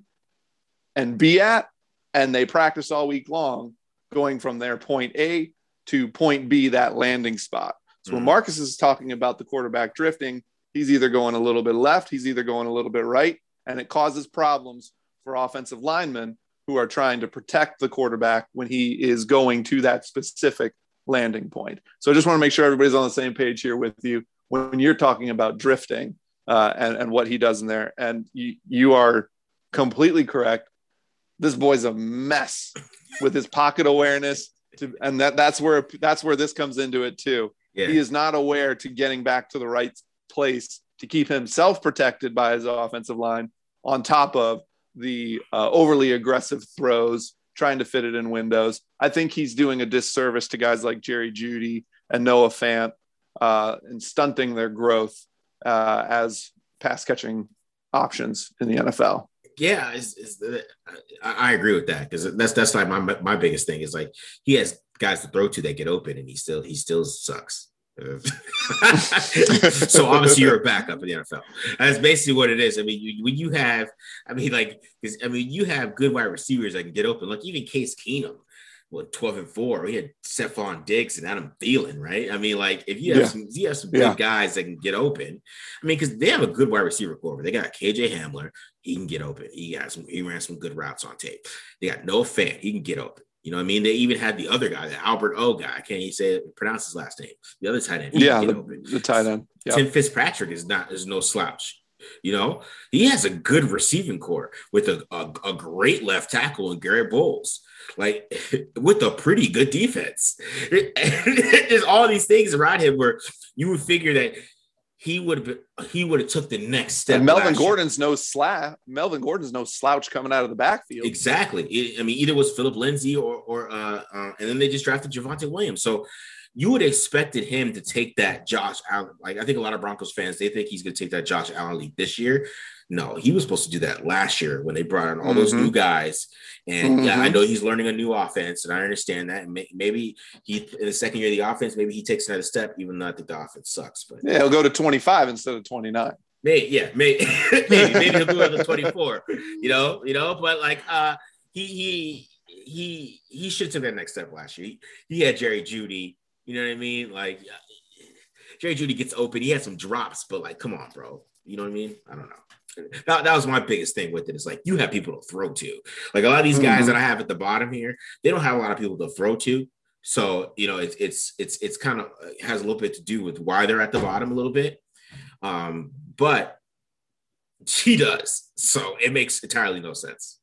and be at. And they practice all week long going from their point A to point B, that landing spot. So mm-hmm. when Marcus is talking about the quarterback drifting, he's either going a little bit left, he's either going a little bit right, and it causes problems for offensive linemen who are trying to protect the quarterback when he is going to that specific landing point. So I just want to make sure everybody's on the same page here with you when you're talking about drifting uh, and, and what he does in there. And you, you are completely correct. this boy's a mess with his pocket awareness. To, and that that's where that's where this comes into it too. Yeah. He is not aware to getting back to the right place to keep himself protected by his offensive line, on top of the uh, overly aggressive throws, trying to fit it in windows. I think he's doing a disservice to guys like Jerry Jeudy and Noah Fant uh, and stunting their growth uh, as pass catching options in the N F L. Yeah, it's, it's, I, I agree with that, because that's that's like my my biggest thing is, like, he has guys to throw to that get open, and he still he still sucks. So obviously you're a backup in the N F L. That's basically what it is. I mean, you, when you have, I mean, like, because I mean, you have good wide receivers that can get open. Like even Case Keenum, well, twelve and four. We had Stephon Diggs and Adam Thielen, right? I mean, like, if you have yeah. some, you have some yeah. good guys that can get open. I mean, because they have a good wide receiver core. They got K J Hamler. He can get open. He got some. He ran some good routes on tape. They got Noah Fant. He can get open. You know what I mean? They even had the other guy, the Albert O guy. I can't even say it, pronounce his last name. The other tight end. Yeah, the, the tight end. Yep. Tim Fitzpatrick is not is no slouch. You know, he has a good receiving core with a, a, a great left tackle in Garrett Bowles, like with a pretty good defense. There's all these things around him where you would figure that he would have he would have took the next step. And Melvin Gordon's year. no slouch. Melvin Gordon's no slouch coming out of the backfield. Exactly. It, I mean, either was Philip Lindsay or or uh, uh, and then they just drafted Javonte Williams. So you would have expected him to take that Josh Allen. Like, I think a lot of Broncos fans, they think he's going to take that Josh Allen lead this year. No, he was supposed to do that last year when they brought in all mm-hmm. those new guys. And mm-hmm. yeah, I know he's learning a new offense, and I understand that. Maybe he, in the second year of the offense, maybe he takes another step, even though I think the offense sucks. But yeah, he'll go to twenty-five instead of twenty-nine. Maybe, yeah, maybe, maybe, maybe he'll go to twenty-four. You know, you know, but like, uh, he he he he should have took that next step last year. He, he had Jerry Jeudy. You know what I mean? Like, Jerry Jeudy gets open. He had some drops, but like, come on, bro. You know what I mean? I don't know. That, that was my biggest thing with it. It's like, you have people to throw to. Like, a lot of these guys mm-hmm. that I have at the bottom here, they don't have a lot of people to throw to. So, you know, it's it's it's it's kind of has a little bit to do with why they're at the bottom a little bit. Um, but she does. So it makes entirely no sense.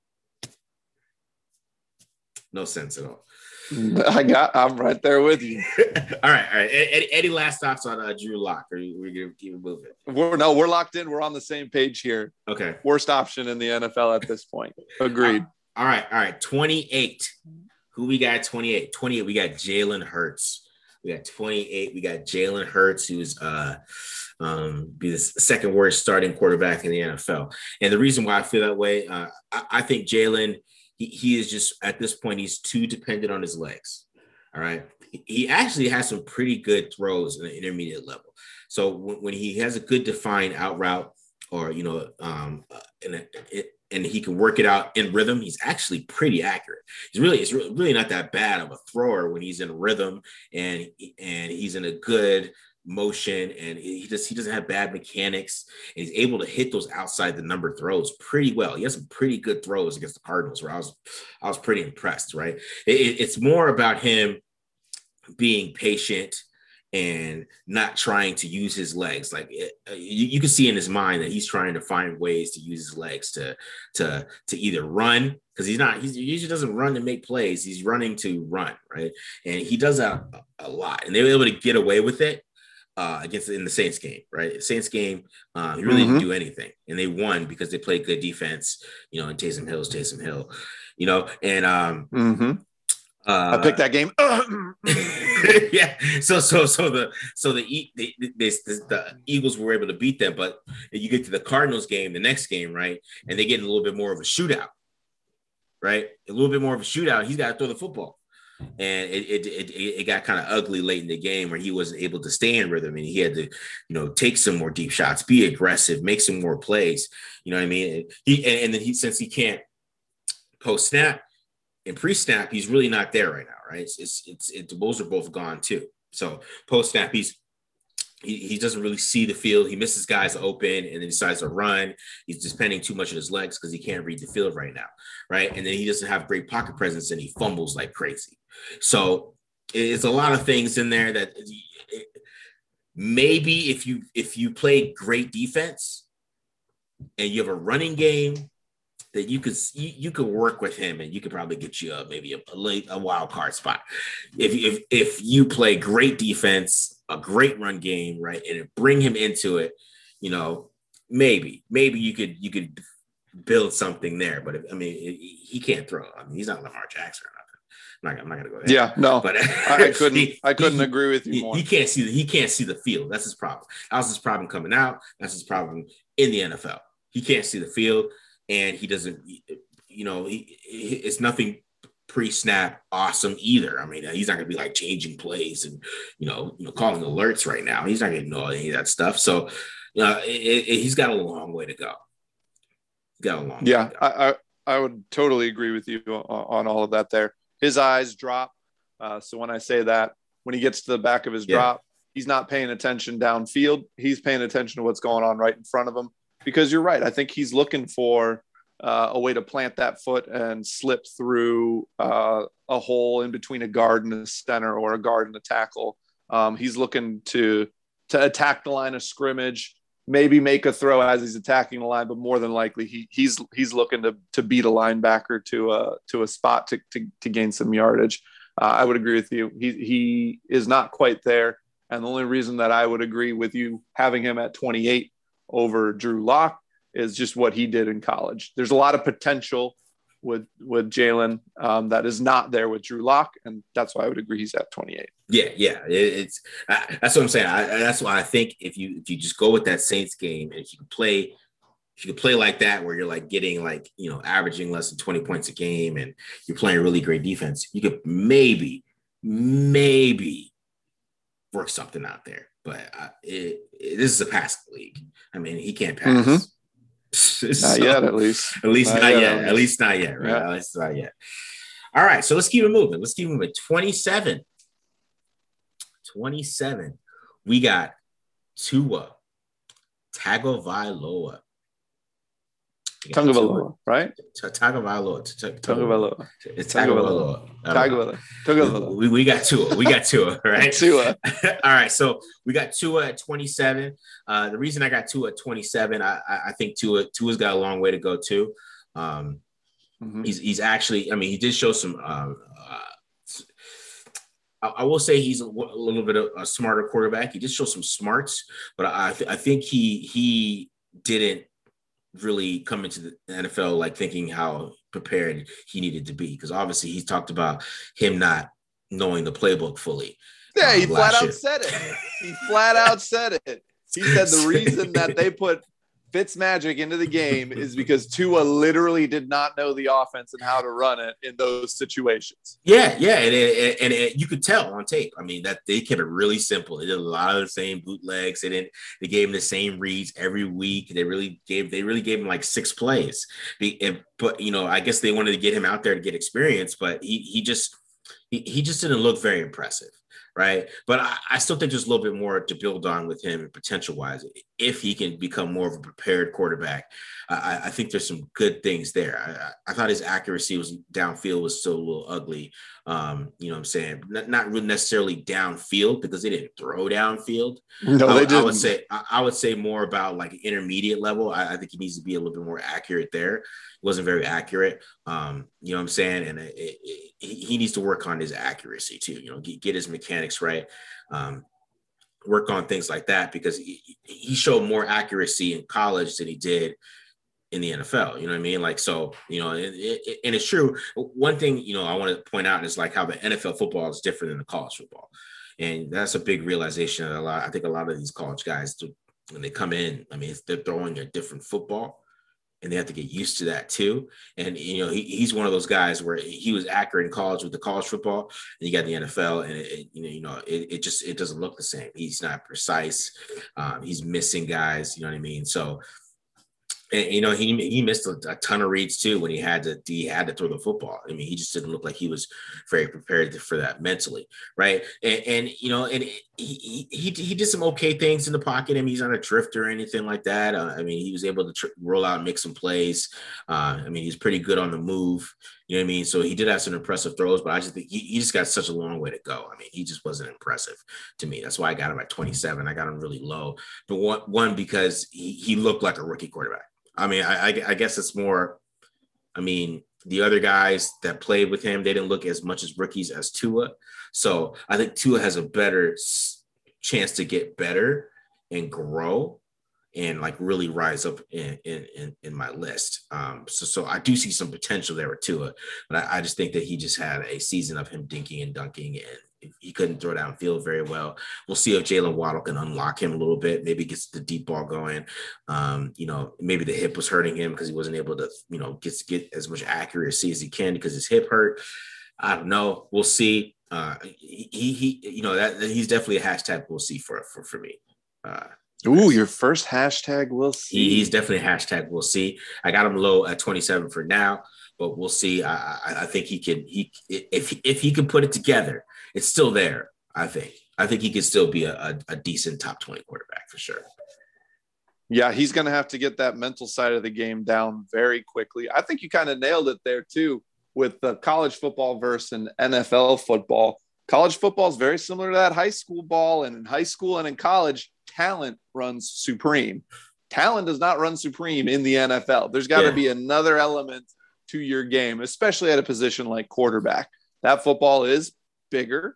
No sense at all. I got. I'm right there with you. all right, all right. Any, any last thoughts on uh, Drew Lock? Or we're gonna keep moving? We're no, we're locked in. We're on the same page here. Okay. Worst option in the N F L at this point. Agreed. Uh, all right, all right. twenty-eight. Who we got? twenty-eight. twenty-eight. We got Jalen Hurts. We got twenty-eight. We got Jalen Hurts, who's uh, um, be the second worst starting quarterback in the N F L. And the reason why I feel that way, uh, I, I think Jalen. He, he is just, at this point, he's too dependent on his legs. All right. He actually has some pretty good throws in the intermediate level. So when, when he has a good defined out route, or, you know, um, and, and he can work it out in rhythm, he's actually pretty accurate. He's really, it's really not that bad of a thrower when he's in rhythm and, and he's in a good motion, and he just he doesn't have bad mechanics, and he's able to hit those outside the number throws pretty well. He has some pretty good throws against the Cardinals where I was I was pretty impressed, right? It, it's more about him being patient and not trying to use his legs. Like it, you, you can see in his mind that he's trying to find ways to use his legs to to to either run, because he's not he's, he usually doesn't run to make plays. He's running to run, right? And he does that a, a lot, and they were able to get away with it. Uh, against in the Saints game, right? Saints game, uh, he really mm-hmm. didn't do anything, and they won because they played good defense. You know, and Taysom Hill's Taysom Hill, you know, and um, mm-hmm. uh, I picked that game. yeah. So so so the so the, the, the the the Eagles were able to beat them, but you get to the Cardinals game, the next game, right? And they get a little bit more of a shootout, right? A little bit more of a shootout. He's got to throw the football. And it it it, it got kind of ugly late in the game where he wasn't able to stay in rhythm, and he had to, you know, take some more deep shots, be aggressive, make some more plays. You know what I mean? He and, and then he since he can't post snap and pre snap, he's really not there right now, right? It's it's it's it, the Bulls are both gone too. So post snap, he's he, he doesn't really see the field. He misses guys open and then decides to run. He's depending too much on his legs because he can't read the field right now, right? And then he doesn't have great pocket presence and he fumbles like crazy. So it's a lot of things in there that maybe if you if you play great defense and you have a running game that you could you, you could work with him and you could probably get you a, maybe a, a late a wild card spot if if if you play great defense, a great run game, right, and bring him into it. You know, maybe maybe you could you could build something there. But if, I mean, he can't throw. I mean, he's not Lamar Jackson or nothing. I'm not, I'm not gonna go there. Yeah, no, but I, I couldn't. He, I couldn't he, agree with you he, more. He can't see the he can't see the field. That's his problem. That's his problem coming out. That's his problem in the N F L. He can't see the field, and he doesn't. You know, he, it's nothing pre-snap awesome either. I mean, he's not gonna be like changing plays and you know, you know, calling alerts right now. He's not gonna know any of that stuff. So, you know, it, it, he's got a long way to go. He's got a long. Yeah, way to go. I, I I would totally agree with you on, on all of that there. His eyes drop. Uh, so when I say that, when he gets to the back of his yeah. drop, he's not paying attention downfield. He's paying attention to what's going on right in front of him. Because you're right. I think he's looking for uh, a way to plant that foot and slip through uh, a hole in between a guard and a center or a guard and a tackle. Um, he's looking to to attack the line of scrimmage, maybe make a throw as he's attacking the line, but more than likely he he's he's looking to to beat a linebacker to a to a spot to to, to gain some yardage. Uh, I would agree with you. He he is not quite there, and the only reason that I would agree with you having him at twenty-eight over Drew Lock is just what he did in college. There's a lot of potential with with Jalen um, that is not there with Drew Lock, and that's why I would agree he's at twenty-eight. Yeah, yeah, it, it's I, that's what I'm saying. I, that's why I think if you if you just go with that Saints game and if you can play, if you can play like that, where you're like getting like you know averaging less than twenty points a game, and you're playing really great defense, you could maybe maybe work something out there. But uh, it, it, this is a passing league. I mean, he can't pass. Mm-hmm. so, not yet, at least. At least not, not yet. yet. At least not yet, right? Yeah. At least not yet. All right, so let's keep it moving. Let's keep it moving. twenty-seven. twenty-seven. We got Tua Tagovailoa. Tagovailoa, right? Tagovailoa. Tagovailoa. It's Tagovailoa. Tagovailoa. Tagovailoa. We, we got Tua. We got Tua, right? Tua. All right, so we got Tua at twenty-seven. Uh, the reason I got Tua at twenty-seven, I, I think Tua Tua's got a long way to go too. Um, mm-hmm. He's he's actually, I mean, he did show some. Um, uh, I, I will say he's a, a little bit of a smarter quarterback. He did show some smarts, but I th- I think he he didn't really come into the N F L like thinking how prepared he needed to be, because obviously he talked about him not knowing the playbook fully. Yeah, um, he flat out year. said it. He flat out said it. He said the reason that they put Fitzmagic into the game is because Tua literally did not know the offense and how to run it in those situations. Yeah, yeah, and it, and it, you could tell on tape. I mean, that they kept it really simple. They did a lot of the same bootlegs. They didn't. They gave him the same reads every week. They really gave. They really gave him like six plays. But you know, I guess they wanted to get him out there to get experience. But he he just he, he just didn't look very impressive. Right. But I, I still think there's a little bit more to build on with him potential wise. If he can become more of a prepared quarterback, I, I think there's some good things there. I, I thought his accuracy was downfield was still a little ugly. Um, you know what I'm saying? Not, not really necessarily downfield because they didn't throw downfield. No, I, they didn't. I would say I, I would say more about like intermediate level. I, I think he needs to be a little bit more accurate there. Wasn't very accurate. Um, you know what I'm saying? And it, it, it, he needs to work on his accuracy too, you know, get, get his mechanics right. Um, work on things like that because he, he showed more accuracy in college than he did in the N F L. You know what I mean? Like, so, you know, it, it, and it's true. One thing, you know, I want to point out is like how the N F L football is different than the college football. And that's a big realization that a lot, I think a lot of these college guys, do, when they come in, I mean, they're throwing a different football. And they have to get used to that too. And, you know, he, he's one of those guys where he was accurate in college with the college football, and you got the N F L, and it, it, you know, you know, it, it just, it doesn't look the same. He's not precise. Um, he's missing guys, you know what I mean? So, and, you know, he he missed a, a ton of reads too when he had to he had to throw the football. I mean, he just didn't look like he was very prepared for that mentally, right? And, and you know, and he, he he did some okay things in the pocket. I mean, he's not a drifter or anything like that. Uh, I mean, he was able to tr- roll out and make some plays. Uh, I mean, he's pretty good on the move. You know what I mean? So he did have some impressive throws, but I just think he, he just got such a long way to go. I mean, he just wasn't impressive to me. That's why I got him at twenty-seven. I got him really low. But one, one because he, he looked like a rookie quarterback. I mean, I, I guess it's more I mean, the other guys that played with him, they didn't look as much as rookies as Tua. So I think Tua has a better chance to get better and grow and like really rise up in in, in my list. Um, so so I do see some potential there with Tua, but I, I just think that he just had a season of him dinking and dunking, and he couldn't throw downfield very well. We'll see if Jalen Waddle can unlock him a little bit, maybe gets the deep ball going. Um, you know, maybe the hip was hurting him because he wasn't able to, you know, get, get as much accuracy as he can because his hip hurt. I don't know. We'll see. Uh, he, he, you know, that he's definitely a hashtag we'll see for, for, for me. Uh, Ooh, your first hashtag we'll see. He, he's definitely a hashtag we'll see. I got him low at twenty-seven for now, but we'll see. I, I, I think he can, he, if, if he can put it together, it's still there. I think, I think he could still be a, a, a decent top twenty quarterback for sure. Yeah, he's going to have to get that mental side of the game down very quickly. I think you kind of nailed it there too with the college football versus an N F L football. College football is very similar to that high school ball, and in high school and in college, talent runs supreme. Talent does not run supreme in the N F L. There's got to yeah. be another element to your game, especially at a position like quarterback. That football is bigger.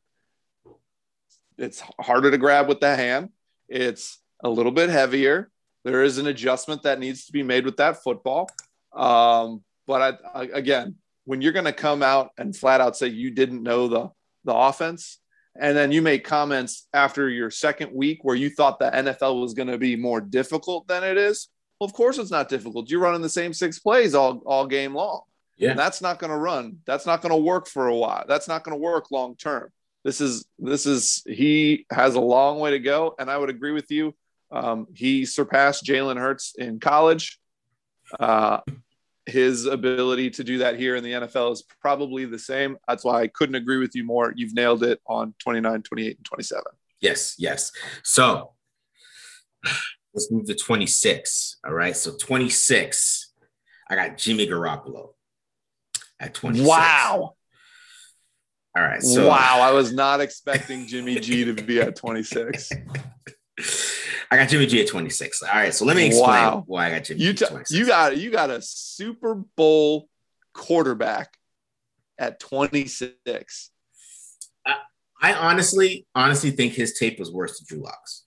It's harder to grab with the hand. It's a little bit heavier. There is an adjustment that needs to be made with that football. Um, but I, I, again, when you're going to come out and flat out say you didn't know the, the offense, and then you make comments after your second week where you thought the N F L was going to be more difficult than it is. Well, of course it's not difficult. You're running the same six plays all, all game long. Yeah. And that's not going to run. That's not going to work for a while. That's not going to work long term. This is, this is, he has a long way to go. And I would agree with you. Um, he surpassed Jalen Hurts in college. Uh, his ability to do that here in the N F L is probably the same. That's why I couldn't agree with you more. You've nailed it on twenty-nine, twenty-eight, and twenty-seven. Yes, yes. So let's move to twenty-six. All right. So twenty-six, I got Jimmy Garoppolo at twenty-six. Wow. All right. So wow. I was not expecting Jimmy G to be at twenty-six. I got Jimmy G at twenty-six. All right, so let me explain wow. why I got Jimmy you G at twenty-six. You got you got a Super Bowl quarterback at twenty-six. I, I honestly, honestly think his tape was worse than Drew Lock's.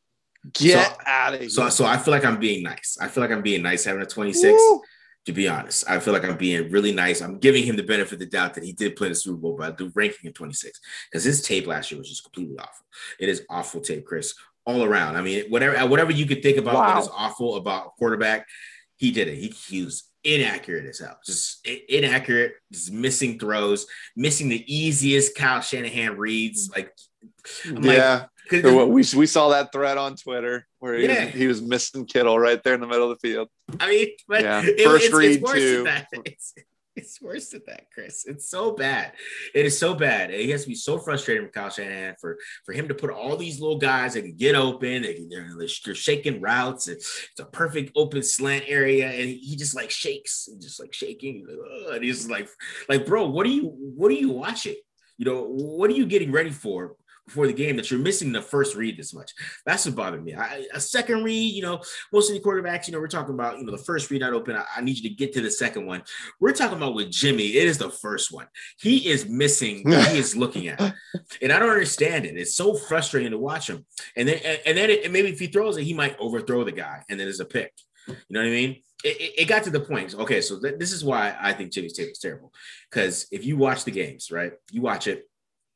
Get so, out of here. So, so I feel like I'm being nice. I feel like I'm being nice having a twenty-six. Woo. To be honest, I feel like I'm being really nice. I'm giving him the benefit of the doubt that he did play in the Super Bowl, but I do ranking him twenty-six because his tape last year was just completely awful. It is awful tape, Chris. All around. I mean, whatever whatever you could think about wow. what is awful about a quarterback, he did it. He, he was inaccurate as hell. Just inaccurate, just missing throws, missing the easiest Kyle Shanahan reads. Like, I'm yeah. Like, we, we saw that thread on Twitter where he, yeah. was, he was missing Kittle right there in the middle of the field. I mean, but yeah. it, First it's, read it's worse too. Than that. It's, It's worse than that, Chris. It's so bad. It is so bad. He has to be so frustrated with Kyle Shanahan for, for him to put all these little guys that can get open. They can, they're, they're shaking routes. It's, it's a perfect open slant area, and he just like shakes, just like shaking. And he's like, like, bro, what are you, what are you watching? You know, what are you getting ready for? Before the game that you're missing the first read this much. That's what bothered me. I, a second read, you know, most of the quarterbacks, you know, we're talking about, you know, the first read not open. I, I need you to get to the second one. We're talking about with Jimmy, it is the first one. He is missing what he is looking at. And I don't understand it. It's so frustrating to watch him. And then, and, and then it, and maybe if he throws it, he might overthrow the guy. And then there's a pick. You know what I mean? It, it, it got to the point. Okay, so th- this is why I think Jimmy's tape is terrible. Because if you watch the games, right, you watch it,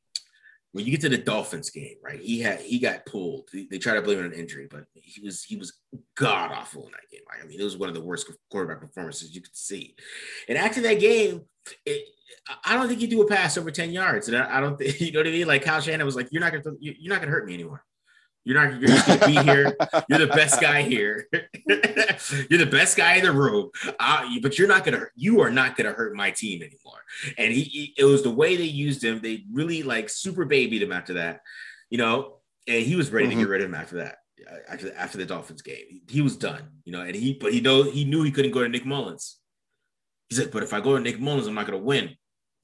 when you get to the Dolphins game, right? He had he got pulled. They tried to blame it on injury, but he was he was god awful in that game. I mean, it was one of the worst quarterback performances you could see. And after that game, it, I don't think he threw a pass over ten yards. And I, I don't think you know what I mean. Like Kyle Shanahan was like, "You're not gonna you're not gonna hurt me anymore. You're not. You're just gonna be here. You're the best guy here. You're the best guy in the room. Uh, but you're not gonna. You are not gonna hurt my team anymore." And he, he, it was the way they used him. They really like super babied him after that, you know. And he was ready mm-hmm. to get rid of him after that. After after the Dolphins game, he, he was done, you know. And he, but he know he knew he couldn't go to Nick Mullins. He said, "But if I go to Nick Mullins, I'm not gonna win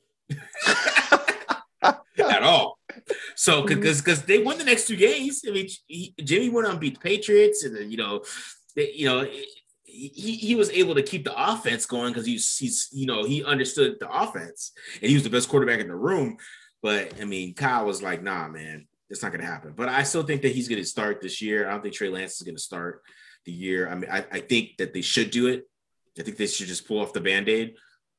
at all." So, because because they won the next two games. I mean, he, Jimmy went on beat the Patriots, and then you know, they, you know, he he was able to keep the offense going because he's he's you know he understood the offense and he was the best quarterback in the room. But I mean, Kyle was like, nah, man, it's not gonna happen. But I still think that he's gonna start this year. I don't think Trey Lance is gonna start the year. I mean, I, I think that they should do it. I think they should just pull off the Band-Aid.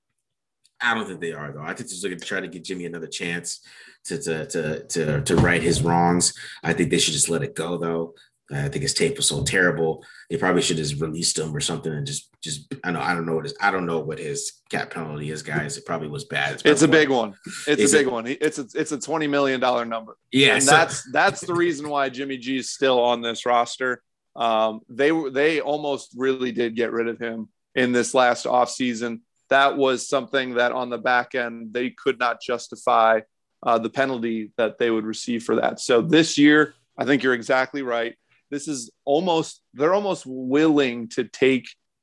I don't think they are, though. I think they're going to try to give Jimmy another chance to to to to to right his wrongs. I think they should just let it go, though. I think his tape was so terrible. They probably should have just released him or something and just just I know I don't know what his I don't know what his cap penalty is, guys. It probably was bad. It's, it's a big one. It's is a big it? one. It's a it's a twenty million dollar number. Yeah, and so- that's that's the reason why Jimmy G is still on this roster. Um, they they almost really did get rid of him in this last offseason. That was something that on the back end, they could not justify uh, the penalty that they would receive for that. So this year, I think you're exactly right. This is almost, they're almost willing to take,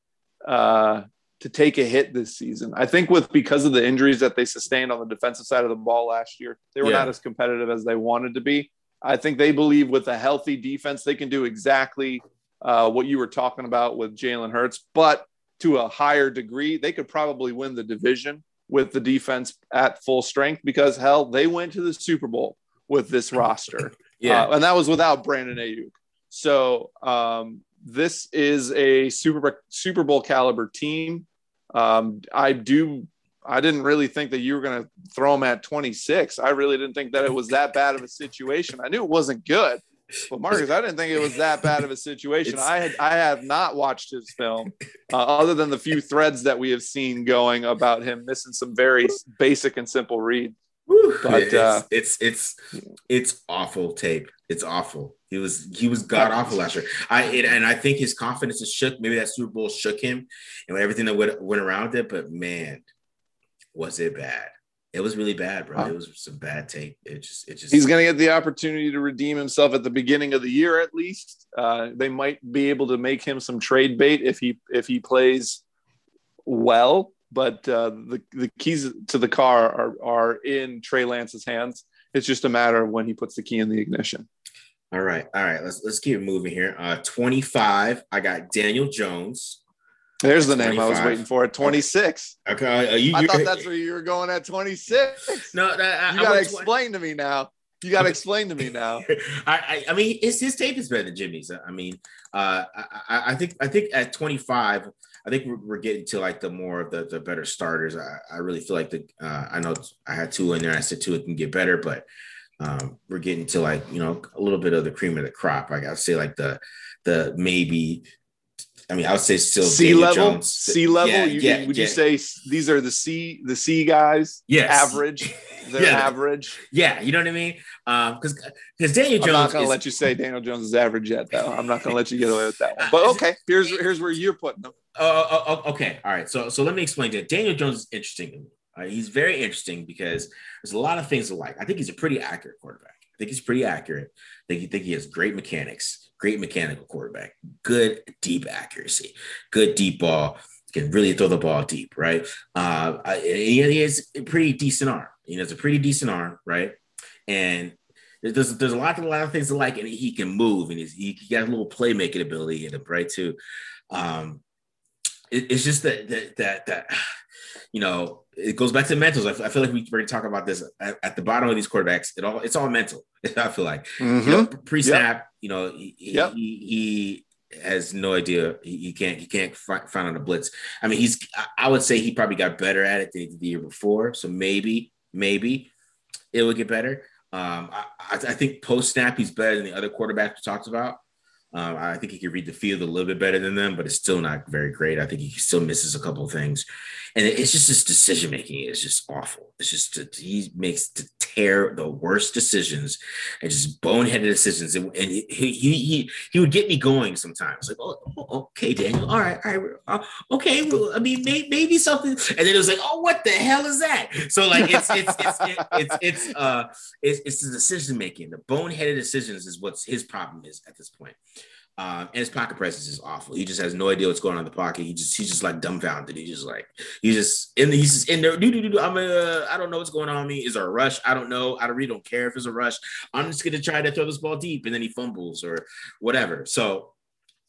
uh, to take a hit this season. I think with, because of the injuries that they sustained on the defensive side of the ball last year, they were yeah. not as competitive as they wanted to be. I think they believe with a healthy defense, they can do exactly uh, what you were talking about with Jalen Hurts, but to a higher degree, they could probably win the division with the defense at full strength because, hell, they went to the Super Bowl with this roster. Yeah. Uh, and that was without Brandon Ayuk. So um, this is a Super, Super Bowl caliber team. Um, I do I didn't really think that you were going to throw them at twenty-six. I really didn't think that it was that bad of a situation. I knew it wasn't good. But Marcus, I didn't think it was that bad of a situation. I had I have not watched his film, uh, other than the few threads that we have seen going about him missing some very basic and simple reads. But it's, uh, it's it's it's awful tape. It's awful. He was he was god awful last year. I it, and I think his confidence is shook. Maybe that Super Bowl shook him and everything that went went around it. But man, was it bad? It was really bad, bro. It was some bad tape. It just, it just. He's going to get the opportunity to redeem himself at the beginning of the year, at least. Uh, they might be able to make him some trade bait if he if he plays well. But uh, the the keys to the car are are in Trey Lance's hands. It's just a matter of when he puts the key in the ignition. All right, all right. Let's let's keep moving here. Uh, twenty-five. I got Daniel Jones. There's the name I was waiting for at twenty-six. Okay, uh, you, I thought that's where you were going at twenty-six. No, I, I, you got to explain to me now. You got to explain to me now. I, I, I mean, his, his tape is better than Jimmy's. I mean, uh, I, I think I think at twenty-five, I think we're, we're getting to like the more of the, the better starters. I, I really feel like the uh, I know I had two in there. I said two it can get better, but um, we're getting to like you know a little bit of the cream of the crop. I gotta say like the the maybe. I mean, I would say still C level. C level. Yeah, you, yeah, would yeah. you say these are the C the C guys? Yes. Average. They're yeah. average. Yeah, you know what I mean. Because um, because Daniel Jones. I'm not going to is, let you say Daniel Jones is average yet, though. I'm not going to let you get away with that one. But okay, here's here's where you're putting them. Oh, uh, uh, okay, all right. So so let me explain to you. Daniel Jones is interesting to me. Uh, he's very interesting because there's a lot of things to like. I think he's a pretty accurate quarterback. I think he's pretty accurate. I think, I think he has great mechanics. Great mechanical quarterback, good deep accuracy, good deep ball, can really throw the ball deep, right? Uh, he, he has a pretty decent arm. He has a pretty decent arm, right? And there's there's a lot, a lot of things to like, and he can move, and he's, he got a little playmaking ability in him, right? Too. Um, it, it's just that that that that you know. It goes back to mentals. I feel like we were talking about this at, at the bottom of these quarterbacks. It all it's all mental. I feel like mm-hmm. you know, pre-snap. Yep. You know, he, yep. he, he has no idea. He, he can't he can't find, find on a blitz. I mean, he's. I would say he probably got better at it than he did the year before. So maybe maybe it will get better. Um, I, I think post-snap he's better than the other quarterbacks we talked about. Um, I think he can read the field a little bit better than them, but it's still not very great. I think he still misses a couple of things. And it's just his decision-making is just awful. It's just, he makes to tear the worst decisions and just boneheaded decisions. And, and he, he, he, he would get me going sometimes. Like, oh, okay, Daniel. All right. All right. Uh, okay. Well, I mean, may, maybe something. And then it was like, oh, what the hell is that? So like, it's, it's, it's, it's, it's, it's, uh, it's, it's the decision-making. The boneheaded decisions is what's his problem is at this point. Um, and his pocket presence is awful. He just has no idea what's going on in the pocket. He just he's just like dumbfounded. He just like he's just in the, he's just in there. Do do do. I'm a I don't know what's going on with me. Is there a rush? I don't know. I really don't care if it's a rush. I'm just gonna try to throw this ball deep, and then he fumbles or whatever. So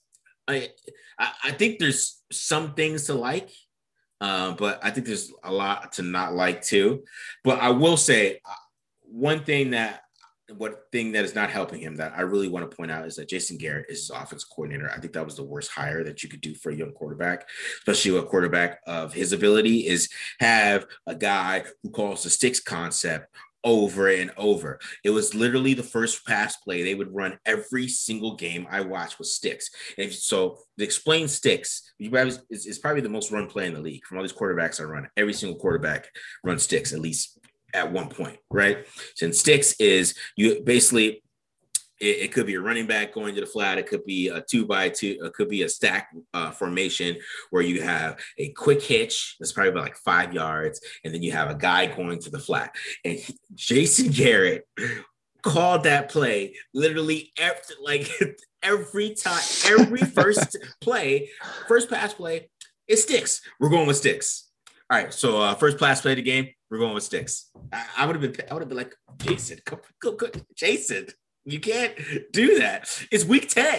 I, I I think there's some things to like, uh, but I think there's a lot to not like too. But I will say uh, one thing that what thing that is not helping him that I really want to point out is that Jason Garrett is his offensive coordinator. I think that was the worst hire that you could do for a young quarterback, especially a quarterback of his ability, is have a guy who calls the sticks concept over and over. It was literally the first pass play they would run every single game I watched with sticks. And if, so to explain sticks, you probably, it's, it's probably the most run play in the league. From all these quarterbacks I run, every single quarterback runs sticks at least at one point, right? So sticks is you basically, it, it could be a running back going to the flat. It could be a two by two. It could be a stack uh, formation where you have a quick hitch that's probably about like five yards. And then you have a guy going to the flat. And he, Jason Garrett called that play literally every, like every time, every first play, first pass play, it sticks. We're going with sticks. All right. So uh, first pass play of the game, we're going with sticks. I, I would have been, I would have been like, Jason, come, go, go, Jason. You can't do that. It's week ten.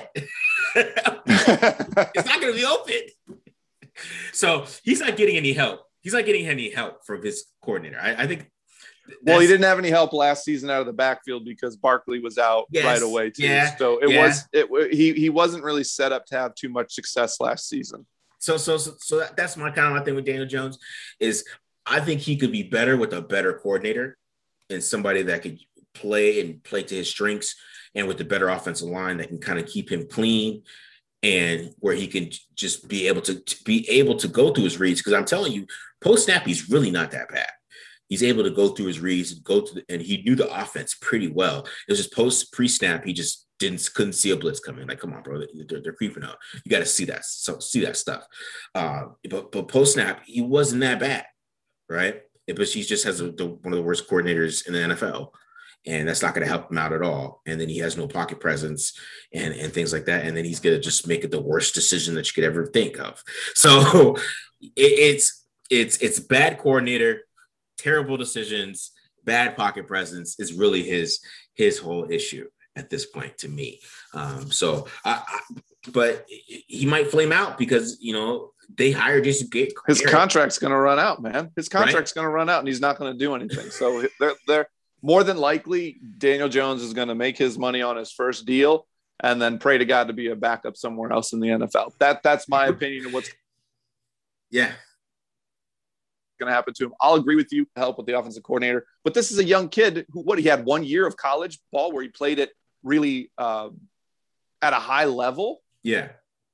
It's not going to be open. So he's not getting any help. He's not getting any help from his coordinator. I, I think. Well, he didn't have any help last season out of the backfield because Barkley was out yes, right away too. Yeah, so it yeah. was it. He he wasn't really set up to have too much success last season. So so so, so that, that's my kind of my thing with Daniel Jones is I think he could be better with a better coordinator and somebody that could play and play to his strengths, and with the better offensive line that can kind of keep him clean and where he can just be able to, to be able to go through his reads. Because I'm telling you, post snap, he's really not that bad. He's able to go through his reads and go to the, and he knew the offense pretty well. It was just post pre snap, he just didn't couldn't see a blitz coming. Like, come on, bro, they're, they're creeping up. You got to see that, so see that stuff. Uh, but but post snap, he wasn't that bad, right? But he just has a, the, one of the worst coordinators in the N F L. And that's not going to help him out at all. And then he has no pocket presence and, and things like that. And then he's going to just make it the worst decision that you could ever think of. So it, it's it's it's bad coordinator, terrible decisions, bad pocket presence is really his his whole issue at this point to me. Um, so, I, I, but he might flame out because, you know, they hired Jason Garrett. His contract's going to run out, man. His contract's right? going to run out and he's not going to do anything. So they're they're. More than likely, Daniel Jones is going to make his money on his first deal and then pray to God to be a backup somewhere else in the N F L. That That's my opinion of what's yeah. going to happen to him. I'll agree with you, help with the offensive coordinator. But this is a young kid who, what, he had one year of college ball where he played it really uh, at a high level. Yeah.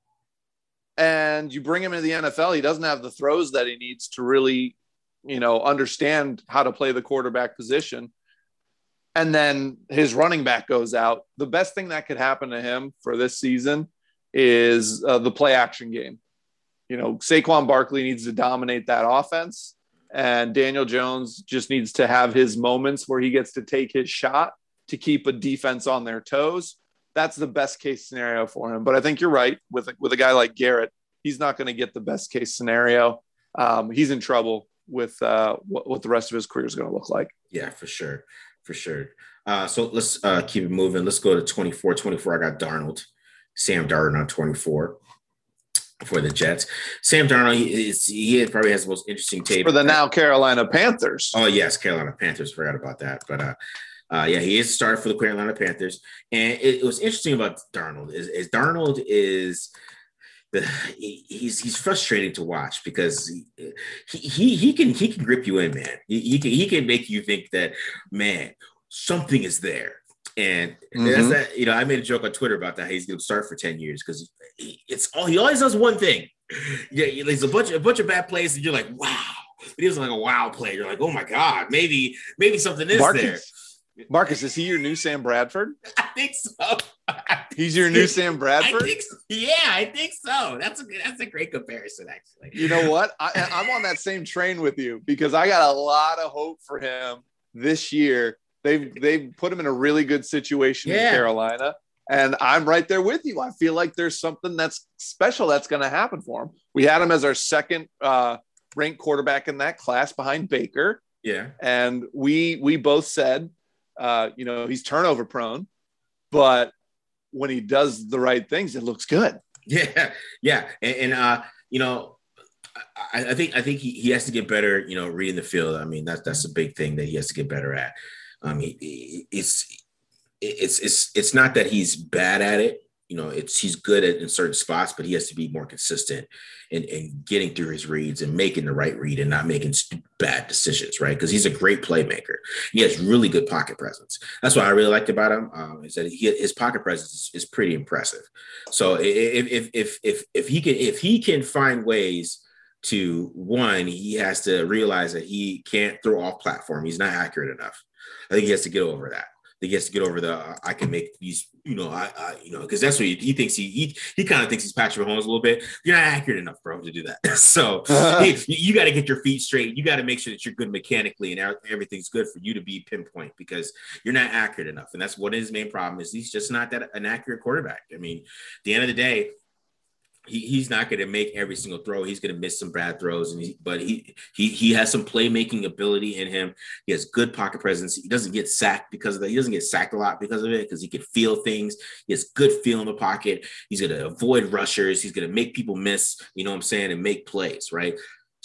And you bring him into the N F L, he doesn't have the throws that he needs to really, you know, understand how to play the quarterback position. And then his running back goes out. The best thing that could happen to him for this season is uh, the play action game. You know, Saquon Barkley needs to dominate that offense, and Daniel Jones just needs to have his moments where he gets to take his shot to keep a defense on their toes. That's the best case scenario for him. But I think you're right with, with a guy like Garrett. He's not going to get the best case scenario. Um, he's in trouble with uh, what, what the rest of his career is going to look like. Yeah, for sure. For sure. Uh, so let's uh, keep it moving. Let's go to twenty-four. twenty-four, I got Darnold. Sam Darnold on twenty-four for the Jets. Sam Darnold, he, is, he probably has the most interesting tape. For the now Carolina Panthers. Oh, yes, Carolina Panthers. Forgot about that. But, uh, uh, yeah, he is a starter for the Carolina Panthers. And it, it was interesting about Darnold is, is Darnold is – The, he, he's he's frustrating to watch because he, he he can he can grip you in, man. He, he can he can make you think that, man, something is there. And mm-hmm. that's that. You know, I made a joke on Twitter about that. He's going to start for ten years because it's all he always does one thing. Yeah, there's a bunch a bunch of bad plays, and you're like, wow. But he was like a wow play. You're like, oh my god, maybe maybe something is Marcus, there. Marcus, is he your new Sam Bradford? I think so. He's your new Sam Bradford? I think so. Yeah, I think so. That's a that's a great comparison, actually. You know what? I, I'm on that same train with you because I got a lot of hope for him this year. They've they've put him in a really good situation yeah. in Carolina, and I'm right there with you. I feel like there's something that's special that's going to happen for him. We had him as our second uh, ranked quarterback in that class behind Baker. Yeah, and we we both said, uh, you know, he's turnover prone, but when he does the right things, it looks good. Yeah, yeah, and, and uh, you know, I, I think I think he, he has to get better. You know, reading the field. I mean, that's that's a big thing that he has to get better at. Um, he, he, it's it's it's it's not that he's bad at it. You know, it's he's good at in certain spots, but he has to be more consistent in, in getting through his reads and making the right read and not making bad decisions, right? Because he's a great playmaker. He has really good pocket presence. That's what I really liked about him. Um, is that he, his pocket presence is, is pretty impressive. So if if if if if he can if he can find ways to one, he has to realize that he can't throw off platform. He's not accurate enough. I think he has to get over that. He gets to get over the uh, I can make these, you know, I, I you know, because that's what he, he thinks he he, he kind of thinks he's Patrick Mahomes a little bit. You're not accurate enough, bro, to do that. So he, you got to get your feet straight. You got to make sure that you're good mechanically and everything's good for you to be pinpoint because you're not accurate enough. And that's what his main problem is. He's just not that an accurate quarterback. I mean, at the end of the day, He, he's not going to make every single throw. He's going to miss some bad throws, and he, but he he he has some playmaking ability in him. He has good pocket presence. He doesn't get sacked because of that. He doesn't get sacked a lot because of it because he can feel things. He has good feel in the pocket. He's going to avoid rushers. He's going to make people miss, you know what I'm saying, and make plays, right?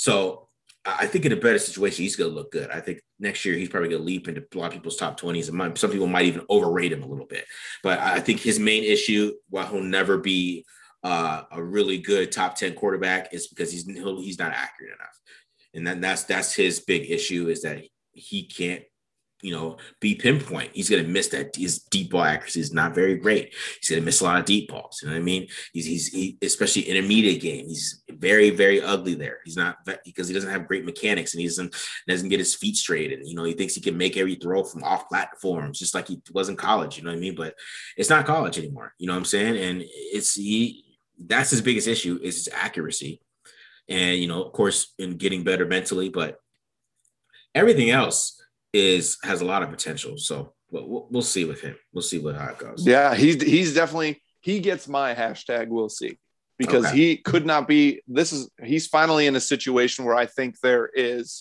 So I think in a better situation, he's going to look good. I think next year he's probably going to leap into a lot of people's top twenties. And some people might even overrate him a little bit. But I think his main issue, while he'll never be – Uh, a really good top ten quarterback is because he's he's not accurate enough, and then that's that's his big issue is that he can't, you know, be pinpoint. He's gonna miss that. His deep ball accuracy is not very great. He's gonna miss a lot of deep balls. You know what I mean? He's he's he, especially intermediate game. He's very very ugly there. He's not because he doesn't have great mechanics and he doesn't doesn't get his feet straight. And you know he thinks he can make every throw from off platforms just like he was in college. You know what I mean? But it's not college anymore. You know what I'm saying? And it's he. That's his biggest issue is his accuracy. And, you know, of course, in getting better mentally, but everything else is has a lot of potential. So we'll, we'll see with him. We'll see what how it goes. Yeah, he's he's definitely he gets my hashtag we'll see because okay. he could not be this is he's finally in a situation where I think there is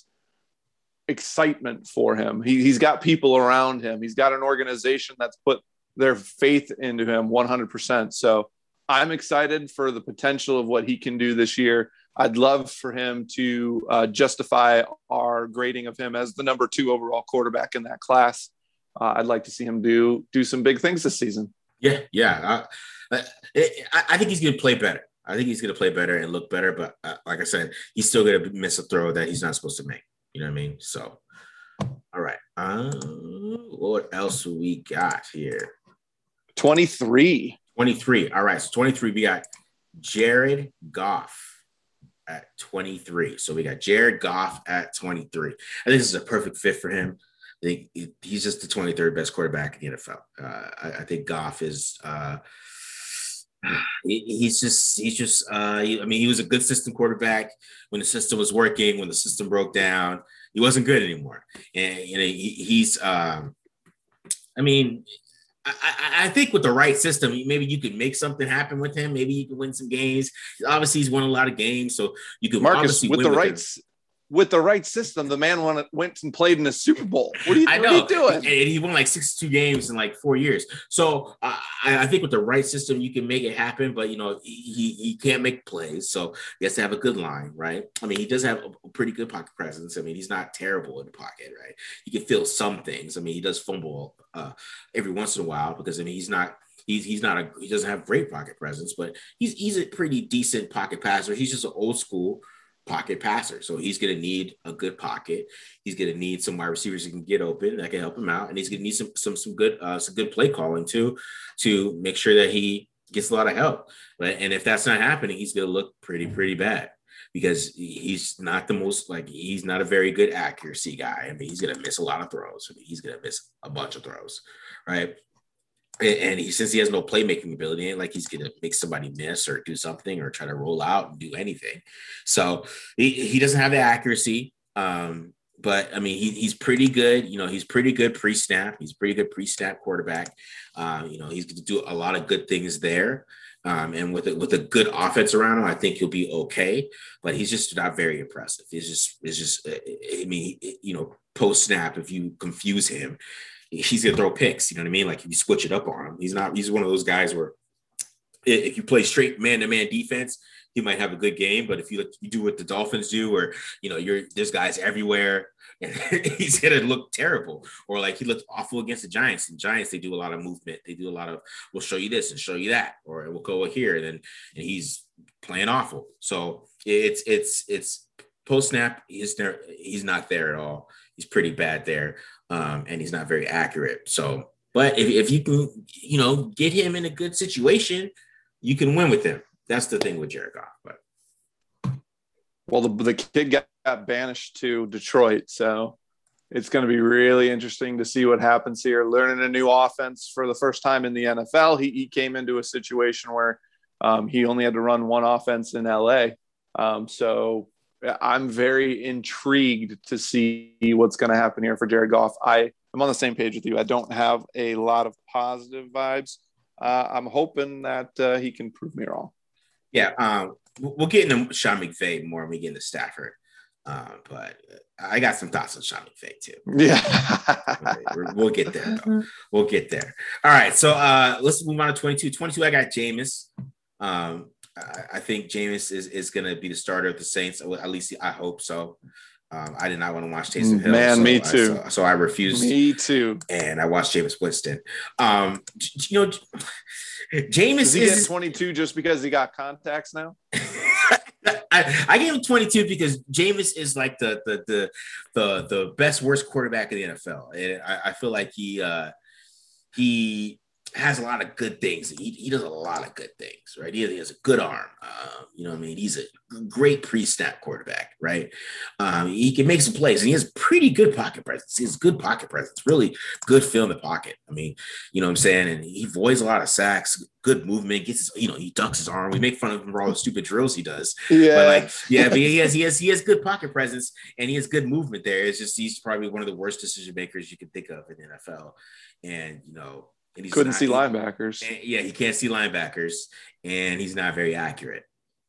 excitement for him. He, he's got people around him. He's got an organization that's put their faith into him one hundred percent. So I'm excited for the potential of what he can do this year. I'd love for him to uh, justify our grading of him as the number two overall quarterback in that class. Uh, I'd like to see him do do some big things this season. Yeah, yeah. Uh, I, I think he's going to play better. I think he's going to play better and look better. But uh, like I said, he's still going to miss a throw that he's not supposed to make. You know what I mean? So, all right. Uh, what else we got here? twenty-three. twenty-three. All right. So twenty-three, we got Jared Goff at twenty-three. So we got Jared Goff at twenty-three. I think this is a perfect fit for him. I think he's just the twenty-third best quarterback in the N F L. Uh, I, I think Goff is uh, he, he's just he's just uh, he, I mean, he was a good system quarterback when the system was working. When the system broke down, he wasn't good anymore. And you know, he, he's um, I mean, I, I think with the right system, maybe you could make something happen with him. Maybe you can win some games. Obviously, he's won a lot of games, so you could Marcus obviously with win the with right him. With the right system. The man won, went and played in a Super Bowl. What are you, I know. What are you doing? And he won like sixty-two games in like four years. So uh, I, I think with the right system, you can make it happen. But you know, he he can't make plays, so he has to have a good line, right? I mean, he does have a pretty good pocket presence. I mean, he's not terrible in the pocket, right? He can feel some things. I mean, he does fumble uh, every once in a while because I mean, he's not. He's he's not a he doesn't have great pocket presence, but he's he's a pretty decent pocket passer. He's just an old school pocket passer. So he's going to need a good pocket. He's going to need some wide receivers who can get open that can help him out. And he's going to need some, some, some good, uh, some good play calling too, to make sure that he gets a lot of help. But, and if that's not happening, he's going to look pretty, pretty bad because he's not the most like, he's not a very good accuracy guy. I mean, he's going to miss a lot of throws. I mean, he's going to miss a bunch of throws. Right. And he, since he has no playmaking ability, ain't like he's going to make somebody miss or do something or try to roll out and do anything. So he, he doesn't have the accuracy. Um, but I mean, he, he's pretty good. You know, he's pretty good pre-snap. He's pretty good pre-snap quarterback. Uh, you know, he's going to do a lot of good things there. Um, and with a, with a good offense around him, I think he'll be okay. But he's just not very impressive. It's just, it's just, I mean, you know, post-snap, if you confuse him, he's gonna throw picks, you know what I mean? Like if you switch it up on him, he's not. He's one of those guys where if you play straight man-to-man defense, he might have a good game. But if you you do what the Dolphins do, or you know, you're there's guys everywhere, and he's gonna look terrible. Or like he looked awful against the Giants. And Giants, they do a lot of movement. They do a lot of we'll show you this and show you that, or we'll go here, and then and he's playing awful. So it's it's it's post snap. He's there. He's not there at all. He's pretty bad there, um, and he's not very accurate. So, but if if you can, you know, get him in a good situation, you can win with him. That's the thing with Jared Goff. But well, the the kid got, got banished to Detroit, so it's going to be really interesting to see what happens here. Learning a new offense for the first time in the N F L, he he came into a situation where um, he only had to run one offense in L A. Um, so I'm very intrigued to see what's going to happen here for Jared Goff. I am on the same page with you. I don't have a lot of positive vibes. Uh, I'm hoping that uh, he can prove me wrong. Yeah, um, we'll get into Sean McVay more when we get into Stafford. Uh, but I got some thoughts on Sean McVay too. Yeah. We'll get there, though. We'll get there. All right, so uh, let's move on to twenty-two. twenty-two, I got Jameis. Um, I think Jameis is, is going to be the starter of the Saints. At least I hope so. Um, I did not want to watch Taysom Hill. Man, so me too. I, so, so I refused. Me too. And I watched Jameis Winston. Um, you know, Jameis Does he is get twenty-two just because he got contacts now. I, I gave him twenty-two because Jameis is like the the the the, the best worst quarterback in the N F L, and I, I feel like he uh, he. has a lot of good things. He, he does a lot of good things, right? He has, he has a good arm. Um, you know what I mean? He's a great pre-snap quarterback, right? Um, he can make some plays, and he has pretty good pocket presence. He has good pocket presence, really good feel in the pocket. I mean, you know what I'm saying? And he avoids a lot of sacks, good movement, gets his, you know, he ducks his arm. We make fun of him for all the stupid drills he does. Yeah. But like, yeah, but he has, he has, he has good pocket presence, and he has good movement there. It's just, he's probably one of the worst decision makers you can think of in the N F L. And, you know, And he's couldn't not, see he, linebackers. And, yeah, he can't see linebackers, and he's not very accurate.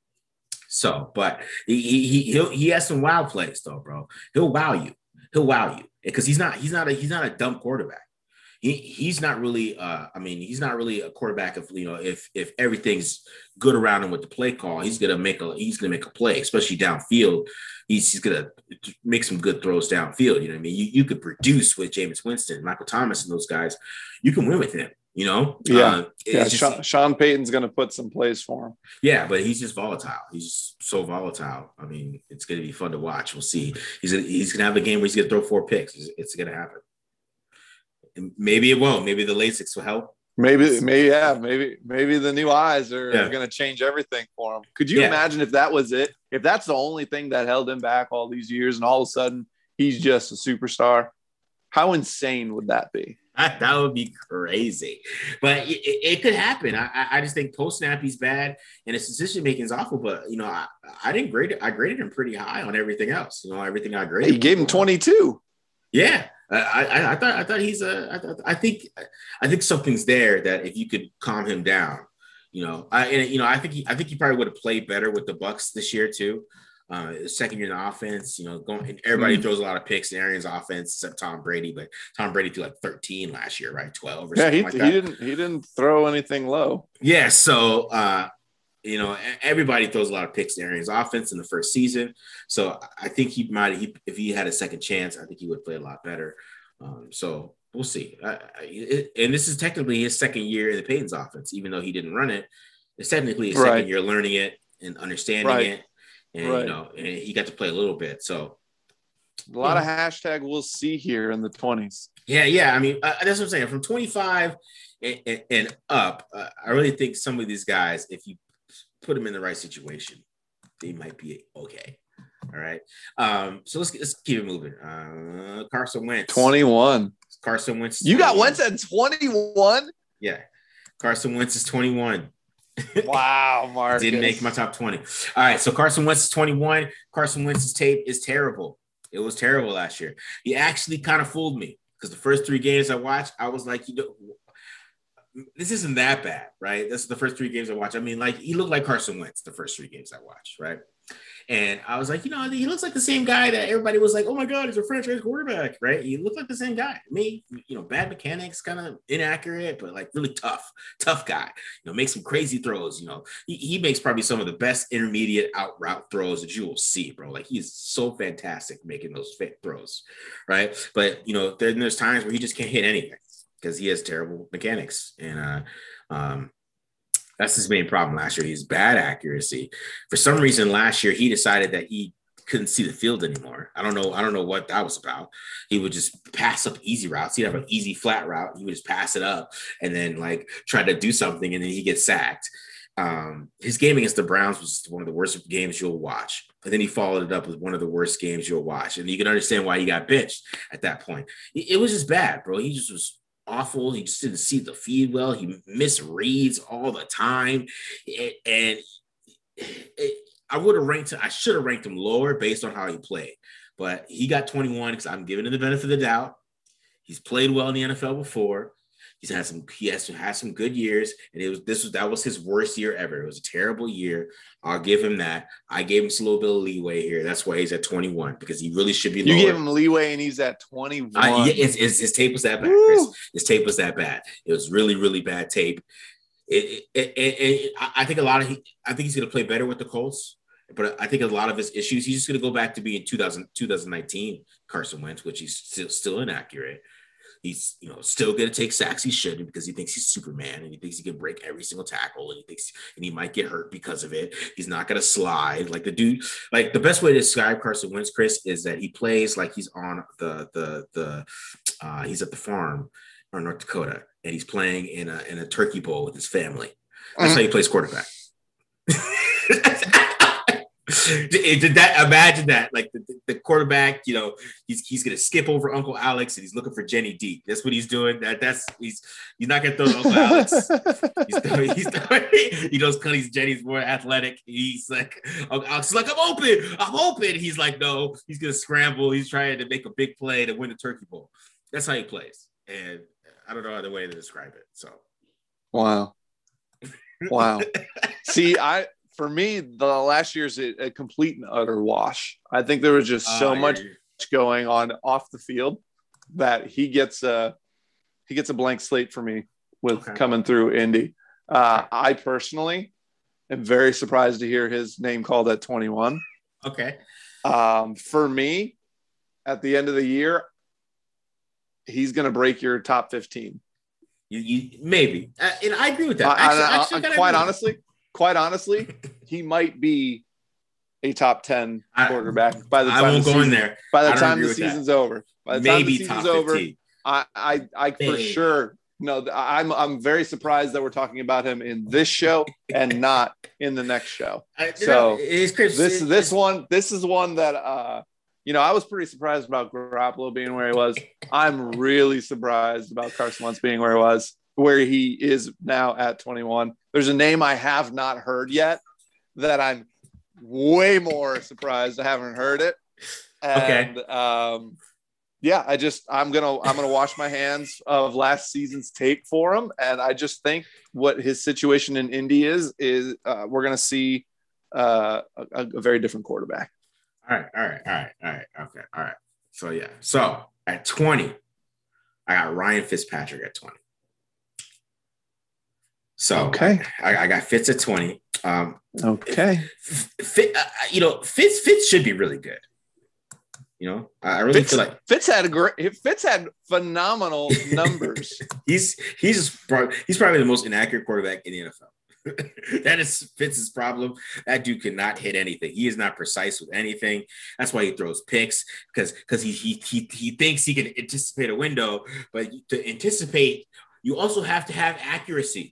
So, but he he he he has some wild plays though, bro. He'll wow you. He'll wow you because he's not he's not a he's not a dumb quarterback. He he's not really. Uh, I mean, he's not really a quarterback. If you know, if if everything's good around him with the play call, he's gonna make a he's gonna make a play, especially downfield. He's, he's gonna make some good throws downfield. You know what I mean? You you could produce with Jameis Winston, Michael Thomas, and those guys. You can win with him. You know? Yeah. Uh, yeah. just, Sean, Sean Payton's gonna put some plays for him. Yeah, but he's just volatile. He's just so volatile. I mean, it's gonna be fun to watch. We'll see. He's gonna, he's gonna have a game where he's gonna throw four picks. It's, it's gonna happen. And maybe it won't. Maybe the LASIK will help. Maybe, maybe, yeah, maybe, maybe the new eyes are, yeah. are going to change everything for him. Could you yeah. imagine if that was it? If that's the only thing that held him back all these years, and all of a sudden he's just a superstar? How insane would that be? That, that would be crazy, but it, it, it could happen. I, I just think post snap he's bad, and his decision making is awful. But you know, I, I didn't grade it. I graded him pretty high on everything else. You know, everything I graded. You gave him twenty-two. Yeah. I, I, I thought I thought he's a I, thought, I think I think something's there that if you could calm him down, you know, I and, you know I think he I think he probably would have played better with the Bucs this year too. Uh, second year in the offense, you know, going everybody mm. throws a lot of picks in Arians' offense except Tom Brady, but Tom Brady threw like thirteen last year, right? twelve or yeah, something he, like he that. didn't he didn't throw anything low. Yeah, so uh, you know, everybody throws a lot of picks in Arians' offense in the first season. So I think he might, he, if he had a second chance, I think he would play a lot better. Um, so we'll see. I, I, it, and this is technically his second year in the Payton's offense, even though he didn't run it. It's technically his right. second year learning it and understanding right. it, and right. you know, and he got to play a little bit. So a lot yeah. of hashtag we'll see here in the twenties. Yeah, yeah. I mean, uh, that's what I'm saying. From twenty-five and, and, and up, uh, I really think some of these guys, if you put them in the right situation, they might be okay. All right. Um, so let's let's keep it moving. Uh, Carson Wentz. twenty-one. Carson Wentz. You got Wentz at twenty-one? Yeah. Carson Wentz is twenty-one. Wow, Marcus. Didn't make my top twenty. All right. So Carson Wentz is twenty-one. Carson Wentz's tape is terrible. It was terrible last year. He actually kind of fooled me because the first three games I watched, I was like, you know, this isn't that bad, right? This is the first three games I watched. I mean, like, he looked like Carson Wentz the first three games I watched, right? And I was like, you know, he looks like the same guy that everybody was like, oh my God, he's a franchise quarterback, right? He looked like the same guy. Me, you know, bad mechanics, kind of inaccurate, but like really tough, tough guy. You know, makes some crazy throws. You know, he, he makes probably some of the best intermediate out route throws that you will see, bro. Like he's so fantastic making those fit throws, right? But, you know, then there's times where he just can't hit anything because he has terrible mechanics. And, uh, um, that's his main problem last year. He's bad accuracy. For some reason, last year he decided that he couldn't see the field anymore. I don't know. I don't know what that was about. He would just pass up easy routes. He'd have an easy flat route. He would just pass it up and then like try to do something, and then he gets sacked. Um, his game against the Browns was one of the worst games you'll watch. And then he followed it up with one of the worst games you'll watch. And you can understand why he got benched at that point. It, it was just bad, bro. He just was awful. He just didn't see the feed well. He misreads all the time. It, and it, I would have ranked him, I should have ranked him lower based on how he played. But he got twenty-one because I'm giving him the benefit of the doubt. He's played well in the N F L before. He's had some, he has had some good years, and it was this was that was his worst year ever. It was a terrible year. I'll give him that. I gave him a little bit of leeway here. That's why he's at twenty-one, because he really should be lower. You gave him leeway, and he's at twenty-one. Uh, yeah, it's, it's, his tape was that bad, Chris. His tape was that bad. It was really, really bad tape. It, it, it, it, I think a lot of he, I think he's going to play better with the Colts, but I think a lot of his issues, he's just going to go back to being two thousand, twenty nineteen Carson Wentz, which he's still still inaccurate. He's, you know, still going to take sacks he shouldn't, because he thinks he's Superman and he thinks he can break every single tackle, and he thinks, and he might get hurt because of it. He's not going to slide like the dude. Like the best way to describe Carson Wentz, Chris, is that he plays like he's on the the the uh, he's at the farm in North Dakota, and he's playing in a in a turkey bowl with his family. That's mm-hmm. how he plays quarterback. Did that, imagine that, like the, the quarterback, you know, he's he's gonna skip over Uncle Alex and he's looking for Jenny Deep. That's what he's doing. That that's he's he's not gonna throw to Uncle Alex. He's throwing, he's throwing, he knows because Jenny's more athletic. He's like, Uncle Alex is like, I'm open, I'm open. He's like, no, he's gonna scramble. He's trying to make a big play to win the turkey bowl. That's how he plays, and I don't know other way to describe it. So, wow, wow. See, I. For me, the last year's a, a complete and utter wash. I think there was just so uh, much going on off the field that he gets a he gets a blank slate for me with okay. coming through Indy. Uh, I personally am very surprised to hear his name called at twenty-one. Okay. Um, for me, at the end of the year, he's going to break your top fifteen. You, you maybe, uh, and I agree with that. Actually, I, I, actually, I, quite honestly. Quite honestly, he might be a top ten quarterback I, by the time I won't the go season, in there. By the time the season's that. over, by the Maybe time the season's over, I, I, I for sure no. I'm, I'm very surprised that we're talking about him in this show and not in the next show. I, so know, it's Chris, this, it's, this it's, one, this is one that uh, you know, I was pretty surprised about Garoppolo being where he was. I'm really surprised about Carson Wentz being where he was. Where he is now at twenty-one. There's a name I have not heard yet that I'm way more surprised I haven't heard it. And okay. um, yeah, I just I'm gonna I'm gonna wash my hands of last season's tape for him, and I just think what his situation in Indy is is uh, we're gonna see uh, a, a very different quarterback. All right, all right, all right, all right, okay, all right. So yeah, so at twenty, I got Ryan Fitzpatrick at twenty. So okay, I, I got Fitz at twenty. Um, okay, Fitz, uh, you know, Fitz Fitz should be really good. You know, I really Fitz, feel like Fitz had a great. Fitz had phenomenal numbers. he's he's probably he's probably the most inaccurate quarterback in the N F L. That is Fitz's problem. That dude cannot hit anything. He is not precise with anything. That's why he throws picks, because because he, he he he thinks he can anticipate a window, but to anticipate, you also have to have accuracy.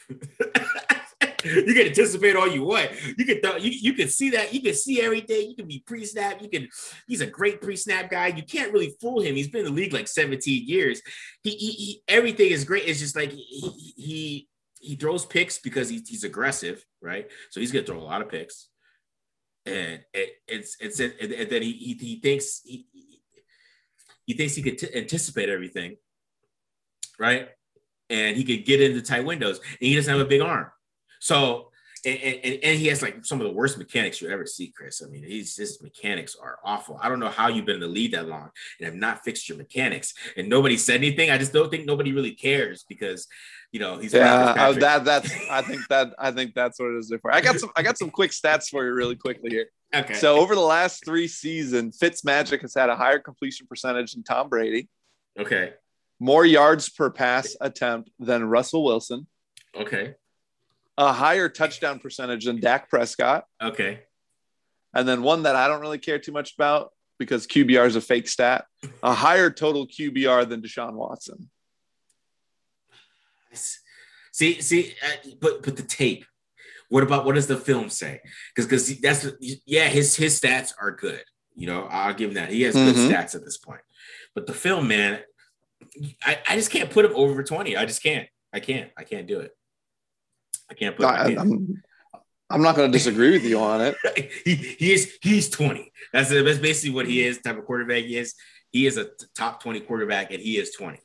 You can anticipate all you want. You can th- you, you can see that. You can see everything. You can be pre-snap. You can. He's a great pre-snap guy. You can't really fool him. He's been in the league like seventeen years. He, he, he everything is great. It's just like he he he throws picks because he, he's aggressive, right? So he's gonna throw a lot of picks, and it, it's it's and then he, he he thinks he he thinks he could t- anticipate everything, right? And he could get into tight windows, and he doesn't have a big arm. So and, and, and he has like some of the worst mechanics you ever see, Chris. I mean, he's, his mechanics are awful. I don't know how you've been in the league that long and have not fixed your mechanics. And nobody said anything. I just don't think nobody really cares because, you know, he's yeah. Uh, that that's I think that I think that's what it is for. I got some I got some quick stats for you really quickly here. Okay. So over the last three seasons, Fitzmagic has had a higher completion percentage than Tom Brady. Okay. More yards per pass attempt than Russell Wilson. Okay. A higher touchdown percentage than Dak Prescott. Okay. And then one that I don't really care too much about because Q B R is a fake stat. A higher total Q B R than Deshaun Watson. See, see, uh, but but the tape. What about what does the film say? Because because that's yeah, his his stats are good. You know, I'll give him that. He has good mm-hmm. stats at this point. But the film, man, I, I just can't put him over twenty. I just can't. I can't. I can't do it. I can't put. I, I'm, I'm not going to disagree with you on it. he he is he's twenty. That's that's basically what he is. Type of quarterback he is. He is a top twenty quarterback, and he is twenty.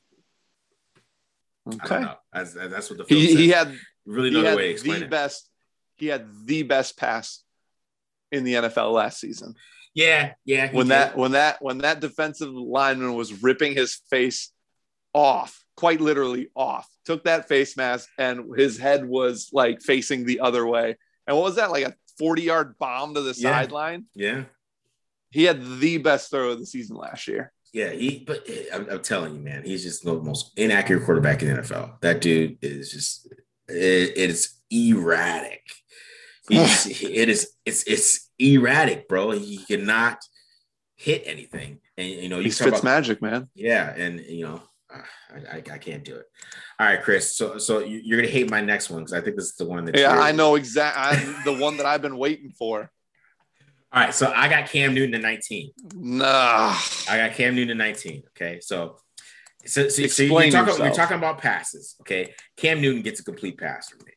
Okay, that's, that's what the film he, says. he had really no way to explain the it. Best. He had the best pass in the N F L last season. Yeah, yeah. When did. that when that when that defensive lineman was ripping his face off, quite literally off, took that face mask and his head was like facing the other way. And what was that? Like a forty-yard bomb to the yeah. sideline? Yeah. He had the best throw of the season last year. Yeah, he. But I'm, I'm telling you, man, he's just the most inaccurate quarterback in the N F L. That dude is just it, it is erratic. He's, it is it's it's erratic, bro. He cannot hit anything, and you know you he spits magic, man. Yeah, and you know I, I I can't do it. All right, Chris. So so you're gonna hate my next one because I think this is the one that. Yeah, I know exactly. The one that I've been waiting for. All right, so I got Cam Newton at nineteen. Nah, I got Cam Newton at nineteen. Okay, so so, so, so you're, talking, you're talking about passes. Okay, Cam Newton gets a complete pass from me.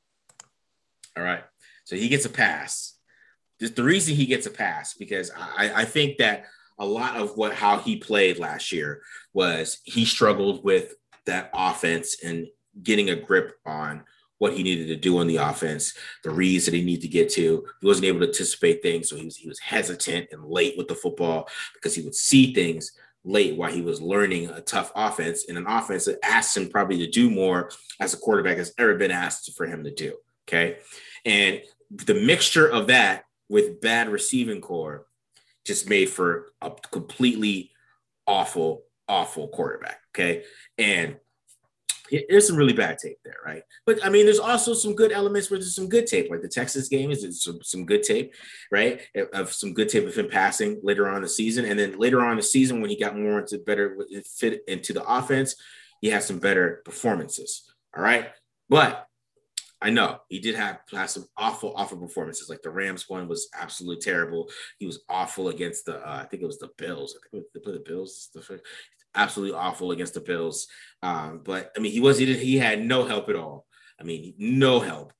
All right, so he gets a pass. Just the reason he gets a pass because I, I think that a lot of what how he played last year was he struggled with that offense and getting a grip on what he needed to do on the offense, the reads that he needed to get to. He wasn't able to anticipate things, so he was he was hesitant and late with the football because he would see things late while he was learning a tough offense and an offense that asked him probably to do more as a quarterback has ever been asked for him to do. Okay, and the mixture of that with bad receiving core just made for a completely awful, awful quarterback. Okay, and there's some really bad tape there, right? But I mean, there's also some good elements where there's some good tape, like the Texas game is some, some good tape, right? Of some good tape of him passing later on in the season. And then later on in the season, when he got more into better fit into the offense, he had some better performances. All right. But I know he did have, have some awful, awful performances. Like the Rams one was absolutely terrible. He was awful against the, uh, I think it was the Bills. I think they played the Bills. The, absolutely awful against the Bills. Um, but I mean, he was, he, did, he had no help at all. I mean, no help.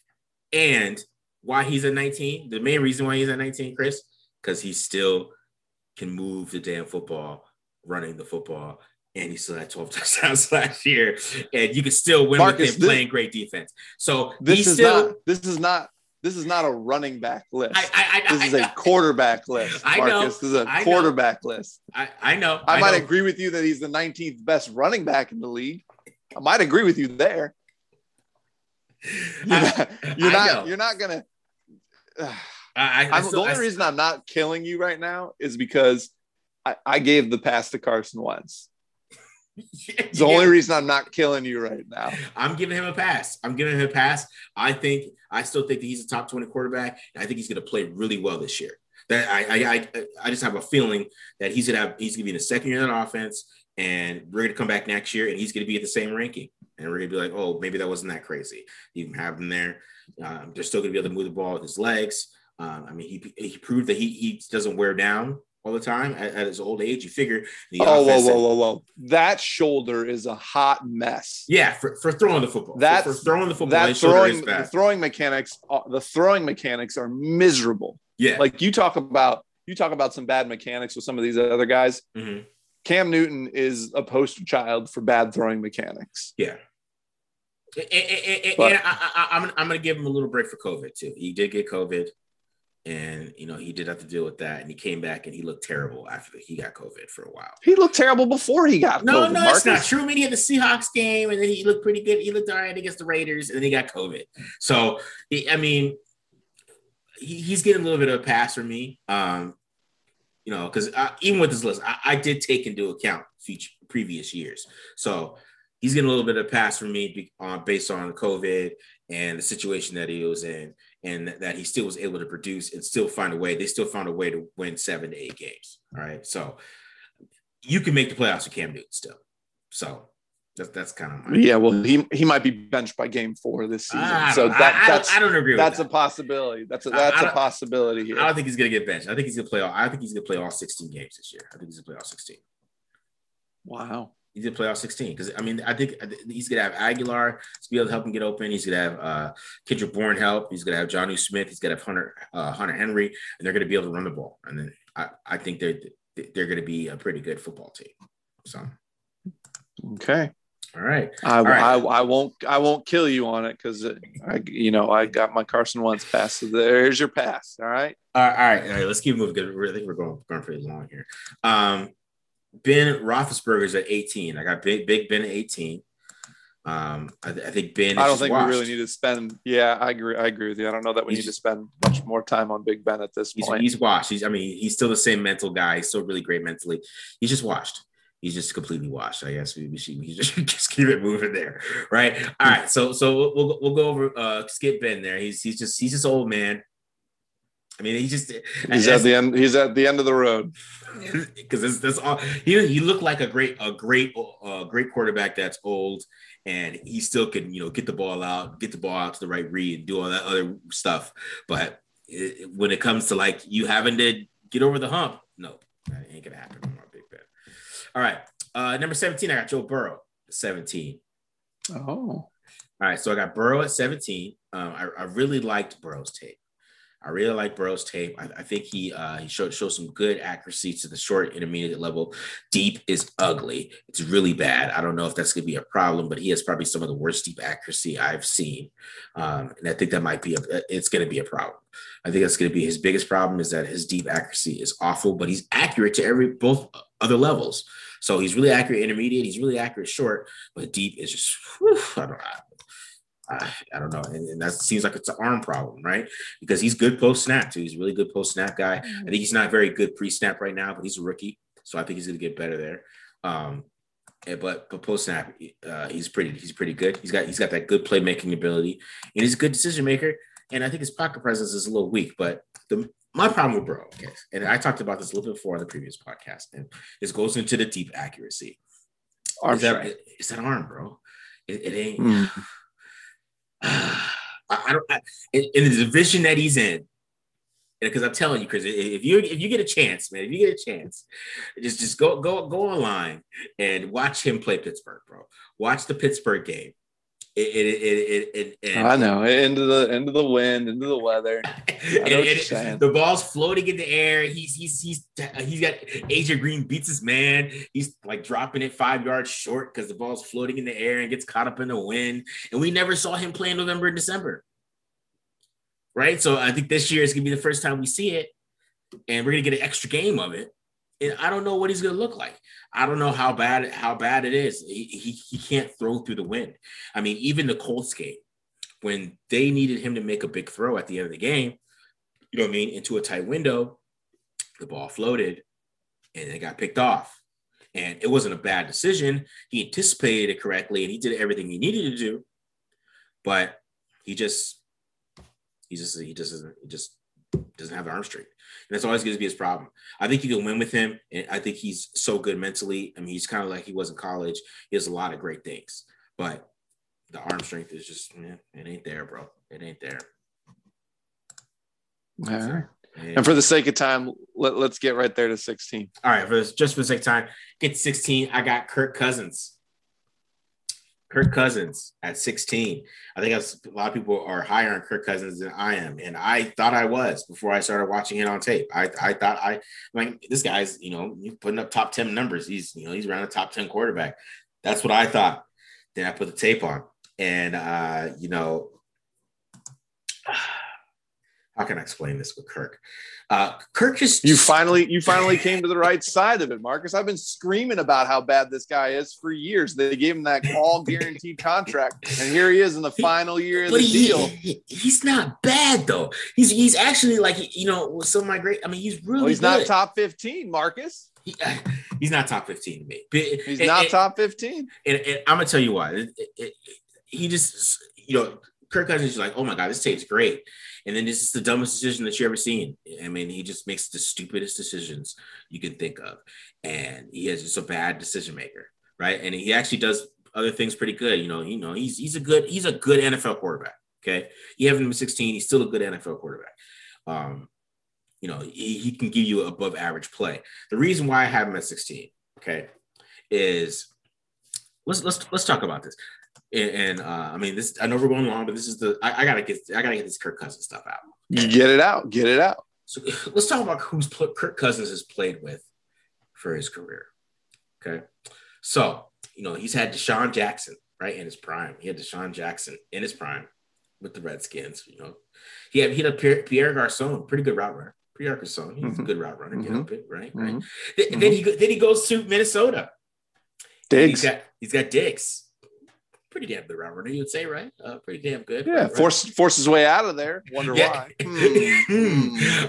And why he's at nineteen, the main reason why he's at nineteen, Chris, because he still can move the damn football, running the football. And he still had twelve touchdowns last year. And you can still win Marcus, with him this, playing great defense. So this is still, not, this is not, This is not a running back list. I, I, I, this is I, a quarterback list, I know. Marcus. This is a I quarterback know. list. I, I know. I, I might know. agree with you that he's the nineteenth best running back in the league. I might agree with you there. You're I, not. You're not, know. you're not gonna. Uh, I, I, I still, the only reason I'm not killing you right now is because I, I gave the pass to Carson Wentz. It's the yeah. only reason I'm not killing you right now. I'm giving him a pass. I'm giving him a pass. I think I still think that he's a top twenty quarterback. And I think he's going to play really well this year. That I, I I I just have a feeling that he's gonna have he's gonna be in the second year of that offense, and we're gonna come back next year and he's gonna be at the same ranking. And we're gonna be like, oh, maybe that wasn't that crazy. You can have him there. Um, they're still gonna be able to move the ball with his legs. Um, I mean, he he proved that he he doesn't wear down all the time at, at his old age. You figure the oh whoa whoa whoa whoa that shoulder is a hot mess. Yeah, for, for throwing the football. That for, for throwing the football. That throwing the throwing mechanics the throwing mechanics are miserable. Yeah, like you talk about you talk about some bad mechanics with some of these other guys. Mm-hmm. Cam Newton is a poster child for bad throwing mechanics. Yeah, And, and, but, and I, I, I'm, I'm going to give him a little break for COVID too. He did get COVID, and you know he did have to deal with that. And he came back and he looked terrible after he got COVID for a while. He looked terrible before he got no, COVID. No, no, it's not true. I mean, he had the Seahawks game, and then he looked pretty good. He looked all right against the Raiders, and then he got COVID. So, I mean, he, he's getting a little bit of a pass from me. Um, you know, because even with this list, I, I did take into account future previous years. So he's getting a little bit of a pass from me uh, based on COVID and the situation that he was in, and that he still was able to produce and still find a way. They still found a way to win seven to eight games. All right. So you can make the playoffs with Cam Newton still. So that's, that's kind of my yeah. Well, he, he might be benched by game four this season. So that, I, I, that's, I don't agree with that's that. a possibility. That's a, that's a possibility here. I don't think he's going to get benched. I think he's going to play all, I think he's going to play all sixteen games this year. I think he's going to play all sixteen. Wow. He's going to play all sixteen because, I mean, I think he's going to have Aguilar to be able to help him get open. He's going to have uh, Kendrick Bourne help. He's going to have Jonnu Smith. He's going to have Hunter uh, Hunter Henry, and they're going to be able to run the ball. And then I, I think they're they're going to be a pretty good football team. So, okay. All right. I, all right. I, I won't I won't kill you on it because I you know I got my Carson Wentz pass. So there's your pass. All right. All right. All right. All right. Let's keep moving. I think we're going going pretty long here. Um, Ben Roethlisberger's at eighteen. I got Big Big Ben at eighteen. Um, I, th- I think Ben. I don't think washed. we really need to spend. Yeah, I agree. I agree with you. I don't know that we he's, need to spend much more time on Big Ben at this he's, point. He's washed. He's. I mean, he's still the same mental guy. He's still really great mentally. He's just washed. He's just completely washed. I guess we, we should we just, just keep it moving there, right? All right. So so we'll we'll go over uh, skip Ben there. He's he's just he's just old man. I mean, he just he's at the end. He's at the end of the road because this this all he he looked like a great a great uh, great quarterback that's old, and he still can you know get the ball out, get the ball out to the right read, do all that other stuff. But it, when it comes to like you having to get over the hump, no, that ain't gonna happen anymore, Big Ben. All right, uh, number seventeen, I got Joe Burrow, seventeen. Oh, all right. So I got Burrow at seventeen. Um, I, I really liked Burrow's tape. I really like Burrow's tape. I, I think he uh, he showed shows some good accuracy to the short intermediate level. Deep is ugly. It's really bad. I don't know if that's going to be a problem, but he has probably some of the worst deep accuracy I've seen, um, and I think that might be a. It's going to be a problem. I think that's going to be his biggest problem is that his deep accuracy is awful, but he's accurate to every both other levels. So he's really accurate intermediate. He's really accurate short, but deep is just whew, I don't know. I, I don't know. And, and that seems like it's an arm problem, right? Because he's good post snap too. He's a really good post snap guy. I think he's not very good pre snap right now, but he's a rookie. So I think he's going to get better there. Um, and, but but post snap, uh, he's pretty he's pretty good. He's got he's got that good playmaking ability, and he's a good decision maker. And I think his pocket presence is a little weak. But the my problem with Burrow, okay, and I talked about this a little bit before on the previous podcast, and this goes into the deep accuracy. Arm is that, it's that arm, bro. It, it ain't. Mm. I, I don't I, in, in the division that he's in, because I'm telling you, Chris, if you if you get a chance, man, if you get a chance, just just go go go online and watch him play Pittsburgh, bro. Watch the Pittsburgh game. It, it, it, it, it, and, I know into the into the wind, into the weather. I know and, what you're and saying. The ball's floating in the air. He's he's he's he's got A J Green beats his man. He's like dropping it five yards short because the ball's floating in the air and gets caught up in the wind. And we never saw him play in November and December. Right. So I think this year is gonna be the first time we see it, and we're gonna get an extra game of it. And I don't know what he's going to look like. I don't know how bad how bad it is. He, he he can't throw through the wind. I mean, even the Colts game, when they needed him to make a big throw at the end of the game, you know what I mean, into a tight window, the ball floated and it got picked off. And it wasn't a bad decision. He anticipated it correctly and he did everything he needed to do. But he just, he just, he just, he just doesn't have the arm strength. And that's always going to be his problem. I think you can win with him. And I think he's so good mentally. I mean, he's kind of like he was in college. He has a lot of great things. But the arm strength is just, man, it ain't there, bro. It ain't there. All right. And, and for the sake of time, let, let's get right there to sixteen. All right. For this, just for the sake of time, get to sixteen. I got Kirk Cousins. Kirk Cousins at sixteen. I think a lot of people are higher on Kirk Cousins than I am. And I thought I was before I started watching it on tape. I, I thought I like this guy's, you know, putting up top ten numbers. He's, you know, he's around a top ten quarterback. That's what I thought. Then I put the tape on And, uh, you know, how can I explain this with Kirk? Uh, Kirk just you finally you finally came to the right side of it, Marcus. I've been screaming about how bad this guy is for years. They gave him that all guaranteed contract, and here he is in the final year of the he, deal. He, he's not bad though. He's he's actually like you know some of my great. I mean, he's really. Well, he's good. not top fifteen, Marcus. He, he's not top fifteen to me. He's and, not and, top fifteen. And, and I'm gonna tell you why. It, it, it, he just you know Kirk Cousins is like, oh my god, this tape's great. And then this is the dumbest decision that you ever seen. I mean, he just makes the stupidest decisions you can think of. And he is just a bad decision maker, right? And he actually does other things pretty good. You know, you know, he's he's a good, he's a good N F L quarterback. Okay. You have him at sixteen, he's still a good N F L quarterback. Um, you know, he, he can give you above average play. The reason why I have him at sixteen, okay, is let's let's let's talk about this. And, and uh, I mean, this. I know we're going long, but this is the. I, I gotta get. I gotta get this Kirk Cousins stuff out. Get it out. Get it out. So let's talk about who's pl- Kirk Cousins has played with for his career. Okay, so you know he's had Deshaun Jackson right in his prime. He had Deshaun Jackson in his prime with the Redskins. You know, he had he had a Pierre, Pierre Garcon, pretty good route runner. Pierre Garcon, he's mm-hmm. a good route runner. Mm-hmm. Get up it right, right. Mm-hmm. Th- mm-hmm. Then he then he goes to Minnesota. Diggs. He's got he's got Diggs. Pretty damn good route runner, you would say, right? Uh, pretty damn good. Yeah, right, force right. force his way out of there. Wonder yeah. why. mm.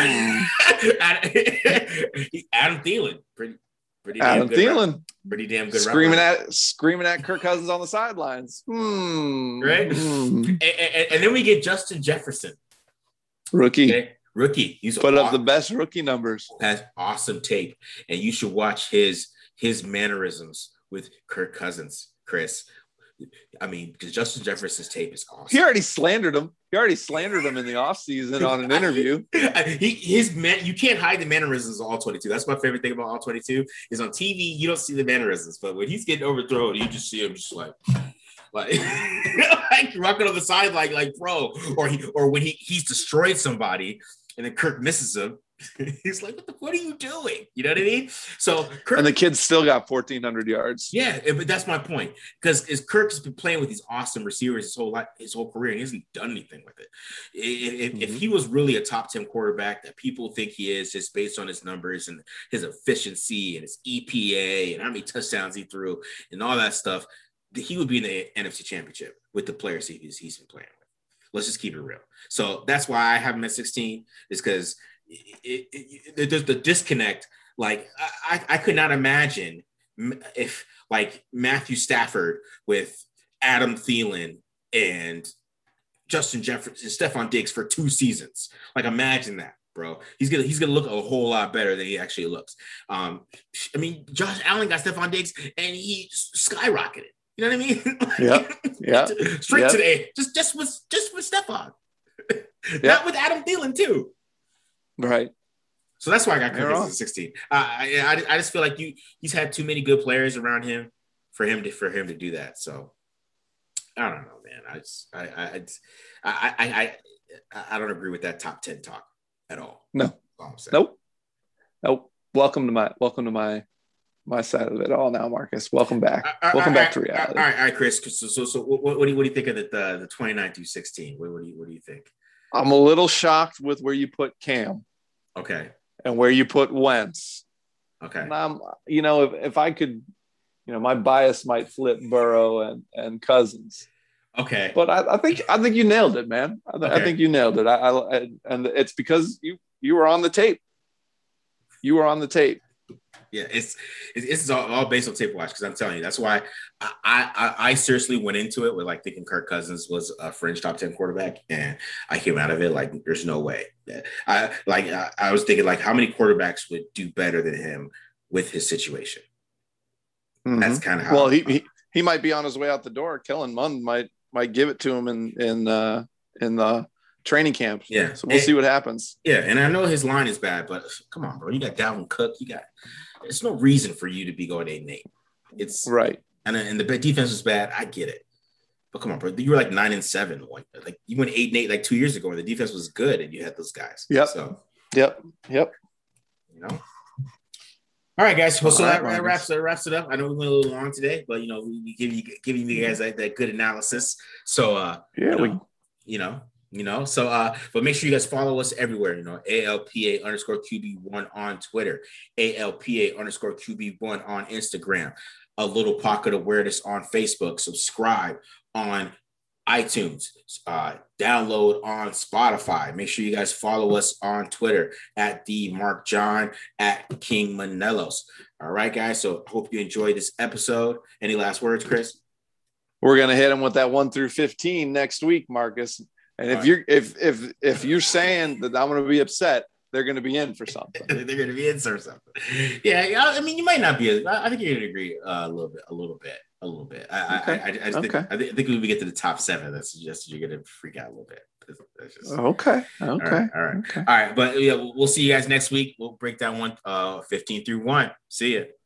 uh, Adam Thielen, pretty, pretty damn Adam good. Thielen, route. Pretty damn good. Screaming at screaming at Kirk Cousins on the sidelines. Mm. Right, mm. and, and, and then we get Justin Jefferson, rookie. Okay? Rookie. He's put awesome. up the best rookie numbers. Has awesome tape, and you should watch his his mannerisms with Kirk Cousins, Chris. I mean, because Justin Jefferson's tape is awesome. He already slandered him. He already slandered him in the offseason on an interview. he, his man, you can't hide the mannerisms of all twenty-two. That's my favorite thing about all twenty-two is on T V, you don't see the mannerisms, but when he's getting overthrown, you just see him just like, like, like rocking on the side, like, like, bro, or he, or when he he's destroyed somebody and then Kirk misses him. He's like, what, the, what are you doing? You know what I mean? So Kirk, and the kid's still got fourteen hundred yards. Yeah, but that's my point. Because Kirk has been playing with these awesome receivers his whole life, his whole career, and he hasn't done anything with it. If, mm-hmm. if he was really a top ten quarterback that people think he is, just based on his numbers and his efficiency and his E P A and how many touchdowns he threw and all that stuff, he would be in the N F C Championship with the players he's, he's been playing with. Let's just keep it real. So that's why I have him at sixteen, is because It, it, it, there's the disconnect. Like I, I could not imagine if like Matthew Stafford with Adam Thielen and Justin Jefferson, Stephon Diggs for two seasons. Like imagine that, bro. He's gonna he's gonna look a whole lot better than he actually looks. Um, I mean, Josh Allen got Stephon Diggs and he skyrocketed. You know what I mean? Yeah, yeah. Straight yep. today, just just with just with Stephon, yep. not with Adam Thielen too. Right. So that's why I got Kirk Cousins at sixteen. Uh, I, I I just feel like you he's had too many good players around him for him to for him to do that. So I don't know, man. I just I I I I I, I don't agree with that top ten talk at all. No. Nope. Nope. Welcome to my welcome to my my side of it all now, Marcus. Welcome back. Uh, welcome uh, back uh, to reality. All right, all right, Chris. So so so what, what do you what do you think of the the, the twenty-nine through sixteen? What, what do you what do you think? I'm a little shocked with where you put Cam. Okay. And where you put Wentz. Okay. And I'm, you know, if, if I could, you know, my bias might flip Burrow and, and Cousins. Okay. But I, I think I think you nailed it, man. I, th- okay. I think you nailed it. I, I and it's because you you were on the tape. You were on the tape. Yeah, it's it's, it's all, all based on tape watch, because I'm telling you, that's why I, I I seriously went into it with like thinking Kirk Cousins was a fringe top ten quarterback, and I came out of it like there's no way. I like I, I was thinking like how many quarterbacks would do better than him with his situation. Mm-hmm. That's kind of how. Well, he, he he might be on his way out the door. Kellen Mond might might give it to him in in uh, in the training camp. Yeah, so we'll and, see what happens. Yeah, and I know his line is bad, but come on, bro, you got Dalvin Cook, you got. There's no reason for you to be going eight and eight. It's right, and and the defense was bad. I get it, but come on, bro, you were like nine and seven. Like you went eight and eight like two years ago, and the defense was good, and you had those guys. Yep. So. Yep. Yep. You know. All right, guys. Well, so that, that wraps that wraps it up. I know we went a little long today, but you know, we, we give you giving you guys that, that good analysis. So uh, yeah, you know, we, you know, you know. So uh, but make sure you guys follow us everywhere. You know, A L P A underscore Q B one on Twitter, A L P A underscore Q B one on Instagram, A Little Pocket of Awareness on Facebook. Subscribe on iTunes, uh, download on Spotify. Make sure you guys follow us on Twitter at the Mark John, at King Manelos. All right, guys. So hope you enjoyed this episode. Any last words, Chris? We're gonna hit them with that one through fifteen next week, Marcus. And if right. you're if if if you're saying that I'm gonna be upset, they're gonna be in for something. They're gonna be in for something. Yeah, yeah. I mean, you might not be. I think you're gonna agree uh, a little bit. A little bit. A little bit. I, okay. I, I, I, just okay. think, I, think, I think when we get to the top seven, that suggests you're going to freak out a little bit. That's just, okay. Okay. All right. All right. Okay. All right. But yeah, we'll see you guys next week. We'll break down one, uh, fifteen through one. See ya.